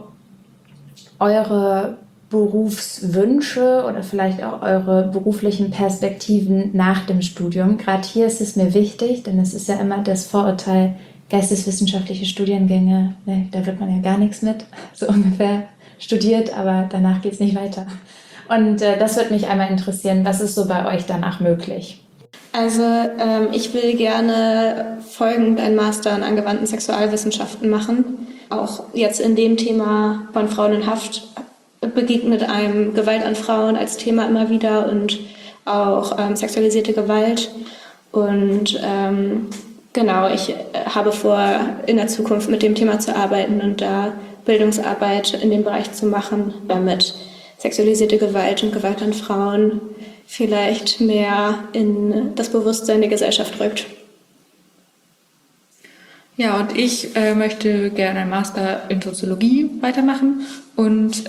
eure Berufswünsche oder vielleicht auch eure beruflichen Perspektiven nach dem Studium? Gerade hier ist es mir wichtig, denn es ist ja immer das Vorurteil, geisteswissenschaftliche Studiengänge, ne, da wird man ja gar nichts mit, so ungefähr studiert, aber danach geht es nicht weiter. Und das würde mich einmal interessieren, was ist so bei euch danach möglich? Also ich will gerne folgend einen Master in angewandten Sexualwissenschaften machen. Auch jetzt in dem Thema von Frauen in Haft begegnet einem Gewalt an Frauen als Thema immer wieder und auch sexualisierte Gewalt. Und genau, ich habe vor, in der Zukunft mit dem Thema zu arbeiten und da Bildungsarbeit in dem Bereich zu machen, damit sexualisierte Gewalt und Gewalt an Frauen vielleicht mehr in das Bewusstsein der Gesellschaft rückt. Ja, und ich möchte gerne einen Master in Soziologie weitermachen und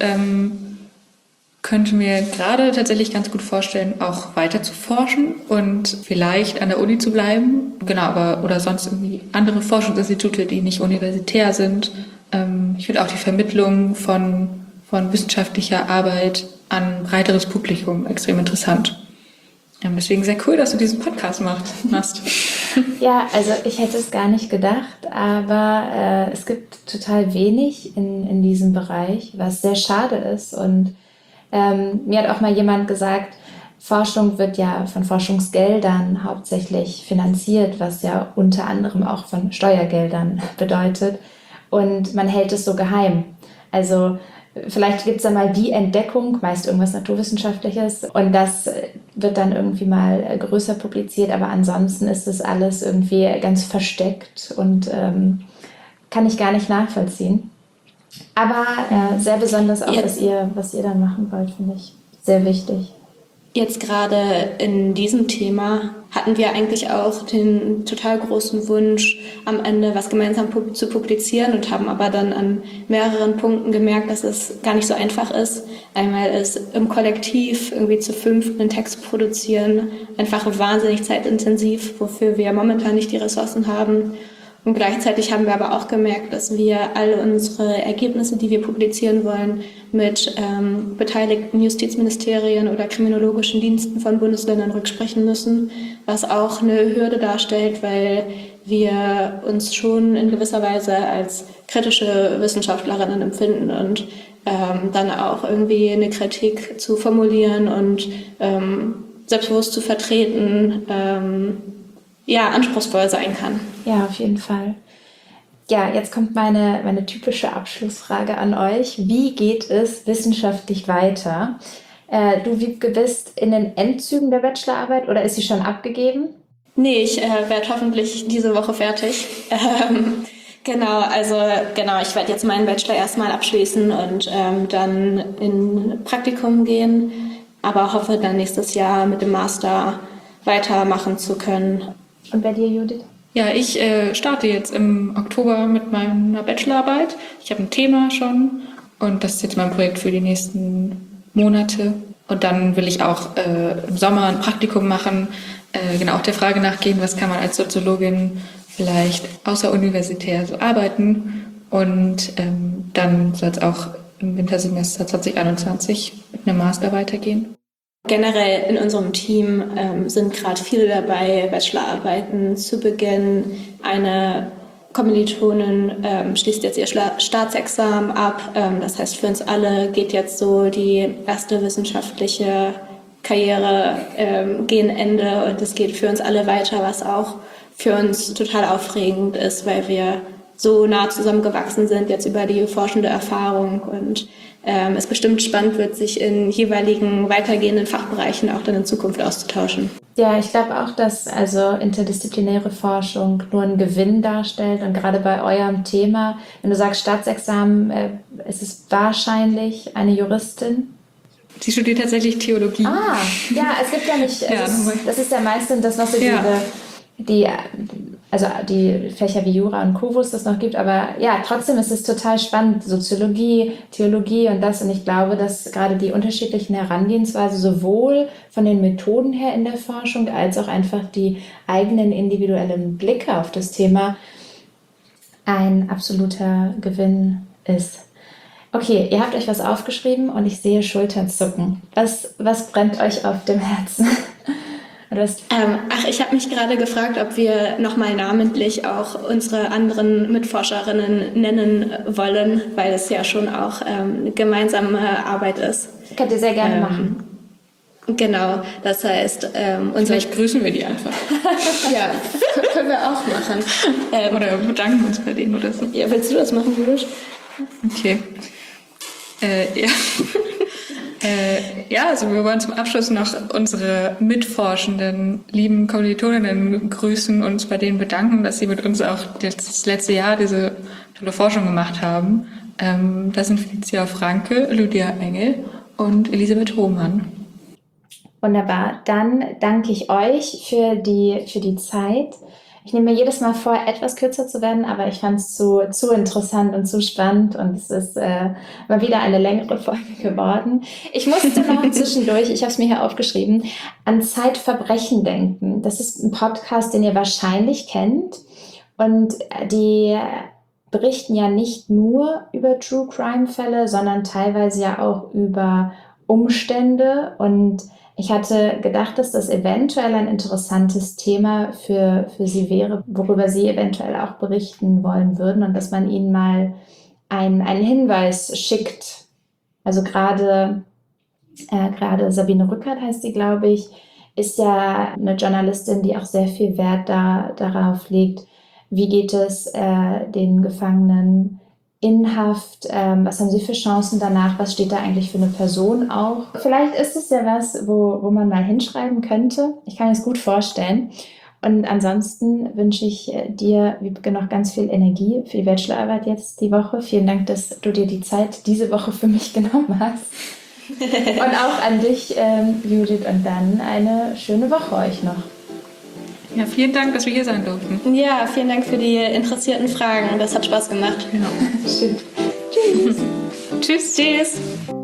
könnte mir gerade tatsächlich ganz gut vorstellen, auch weiter zu forschen und vielleicht an der Uni zu bleiben. Genau, aber oder sonst irgendwie andere Forschungsinstitute, die nicht universitär sind. Ich finde auch die Vermittlung von wissenschaftlicher Arbeit an ein breiteres Publikum extrem interessant. Deswegen sehr cool, dass du diesen Podcast machst. Ja, also ich hätte es gar nicht gedacht, aber es gibt total wenig in diesem Bereich, was sehr schade ist. Und mir hat auch mal jemand gesagt, Forschung wird ja von Forschungsgeldern hauptsächlich finanziert, was ja unter anderem auch von Steuergeldern bedeutet. Und man hält es so geheim. Also vielleicht gibt es da mal die Entdeckung, meist irgendwas Naturwissenschaftliches, und das wird dann irgendwie mal größer publiziert, aber ansonsten ist das alles irgendwie ganz versteckt und kann ich gar nicht nachvollziehen. Aber sehr besonders auch, was ihr dann machen wollt, finde ich sehr wichtig. Jetzt gerade in diesem Thema hatten wir eigentlich auch den total großen Wunsch, am Ende was gemeinsam zu publizieren und haben aber dann an mehreren Punkten gemerkt, dass es gar nicht so einfach ist. Einmal ist im Kollektiv irgendwie zu 5 einen Text produzieren einfach wahnsinnig zeitintensiv, wofür wir momentan nicht die Ressourcen haben. Und gleichzeitig haben wir aber auch gemerkt, dass wir alle unsere Ergebnisse, die wir publizieren wollen, mit beteiligten Justizministerien oder kriminologischen Diensten von Bundesländern rücksprechen müssen, was auch eine Hürde darstellt, weil wir uns schon in gewisser Weise als kritische Wissenschaftlerinnen empfinden und dann auch irgendwie eine Kritik zu formulieren und selbstbewusst zu vertreten, anspruchsvoll sein kann. Ja, auf jeden Fall. Ja, jetzt kommt meine typische Abschlussfrage an euch. Wie geht es wissenschaftlich weiter? Du, Wiebke, bist in den Endzügen der Bachelorarbeit oder ist sie schon abgegeben? Nee, ich werde hoffentlich diese Woche fertig. Ich werde jetzt meinen Bachelor erstmal abschließen und dann in Praktikum gehen, aber hoffe dann nächstes Jahr mit dem Master weitermachen zu können. Und bei dir, Judith? Ja, ich starte jetzt im Oktober mit meiner Bachelorarbeit. Ich habe ein Thema schon und das ist jetzt mein Projekt für die nächsten Monate. Und dann will ich auch im Sommer ein Praktikum machen, auch der Frage nachgehen, was kann man als Soziologin vielleicht außeruniversitär so arbeiten. Und dann soll es auch im Wintersemester 2021 mit einem Master weitergehen. Generell in unserem Team sind gerade viele dabei, Bachelorarbeiten zu beginnen. Eine Kommilitonin schließt jetzt ihr Staatsexamen ab. Das heißt, für uns alle geht jetzt so die erste wissenschaftliche Karriere gegen Ende und es geht für uns alle weiter, was auch für uns total aufregend ist, weil wir so nah zusammengewachsen sind jetzt über die forschende Erfahrung und es bestimmt spannend wird, sich in jeweiligen weitergehenden Fachbereichen auch dann in Zukunft auszutauschen. Ja, ich glaube auch, dass also interdisziplinäre Forschung nur einen Gewinn darstellt und gerade bei eurem Thema, wenn du sagst Staatsexamen, ist es wahrscheinlich eine Juristin? Sie studiert tatsächlich Theologie. Ah, ja, es gibt ja nicht, das ist ja meistens das, was so die Fächer wie Jura und Kuvus das noch gibt, aber ja, trotzdem ist es total spannend, Soziologie, Theologie und das, und ich glaube, dass gerade die unterschiedlichen Herangehensweisen sowohl von den Methoden her in der Forschung als auch einfach die eigenen individuellen Blicke auf das Thema ein absoluter Gewinn ist. Okay, ihr habt euch was aufgeschrieben und ich sehe Schultern Was brennt euch auf dem Herzen? Ich habe mich gerade gefragt, ob wir nochmal namentlich auch unsere anderen Mitforscherinnen nennen wollen, weil es ja schon auch eine gemeinsame Arbeit ist. Könnt ihr sehr gerne machen. Genau, das heißt... Vielleicht grüßen wir die einfach. Ja, können wir auch machen. Oder bedanken uns bei denen oder so. Ja, willst du das machen, Julius? Okay. Also wir wollen zum Abschluss noch unsere mitforschenden, lieben Kommilitoninnen grüßen und uns bei denen bedanken, dass sie mit uns auch das letzte Jahr diese tolle Forschung gemacht haben. Das sind Felicia Franke, Lydia Engel und Elisabeth Hohmann. Wunderbar, dann danke ich euch für die Zeit. Ich nehme mir jedes Mal vor, etwas kürzer zu werden, aber ich fand es zu interessant und zu spannend und es ist mal wieder eine längere Folge geworden. Ich musste noch zwischendurch, ich habe es mir hier aufgeschrieben, an Zeitverbrechen denken. Das ist ein Podcast, den ihr wahrscheinlich kennt und die berichten ja nicht nur über True Crime Fälle, sondern teilweise ja auch über Umstände und ich hatte gedacht, dass das eventuell ein interessantes Thema für Sie wäre, worüber Sie eventuell auch berichten wollen würden und dass man Ihnen mal einen Hinweis schickt. Also gerade Sabine Rückert heißt sie, glaube ich, ist ja eine Journalistin, die auch sehr viel Wert darauf legt, wie geht es den Gefangenen in Haft, was haben sie für Chancen danach, was steht da eigentlich für eine Person auch. Vielleicht ist es ja was, wo man mal hinschreiben könnte. Ich kann mir das gut vorstellen. Und ansonsten wünsche ich dir, Wiebke, noch ganz viel Energie für die Bachelorarbeit jetzt die Woche. Vielen Dank, dass du dir die Zeit diese Woche für mich genommen hast. Und auch an dich, Judith, und dann eine schöne Woche euch noch. Ja, vielen Dank, dass wir hier sein durften. Ja, vielen Dank für die interessierten Fragen. Das hat Spaß gemacht. Genau. Schön. Tschüss. Tschüss.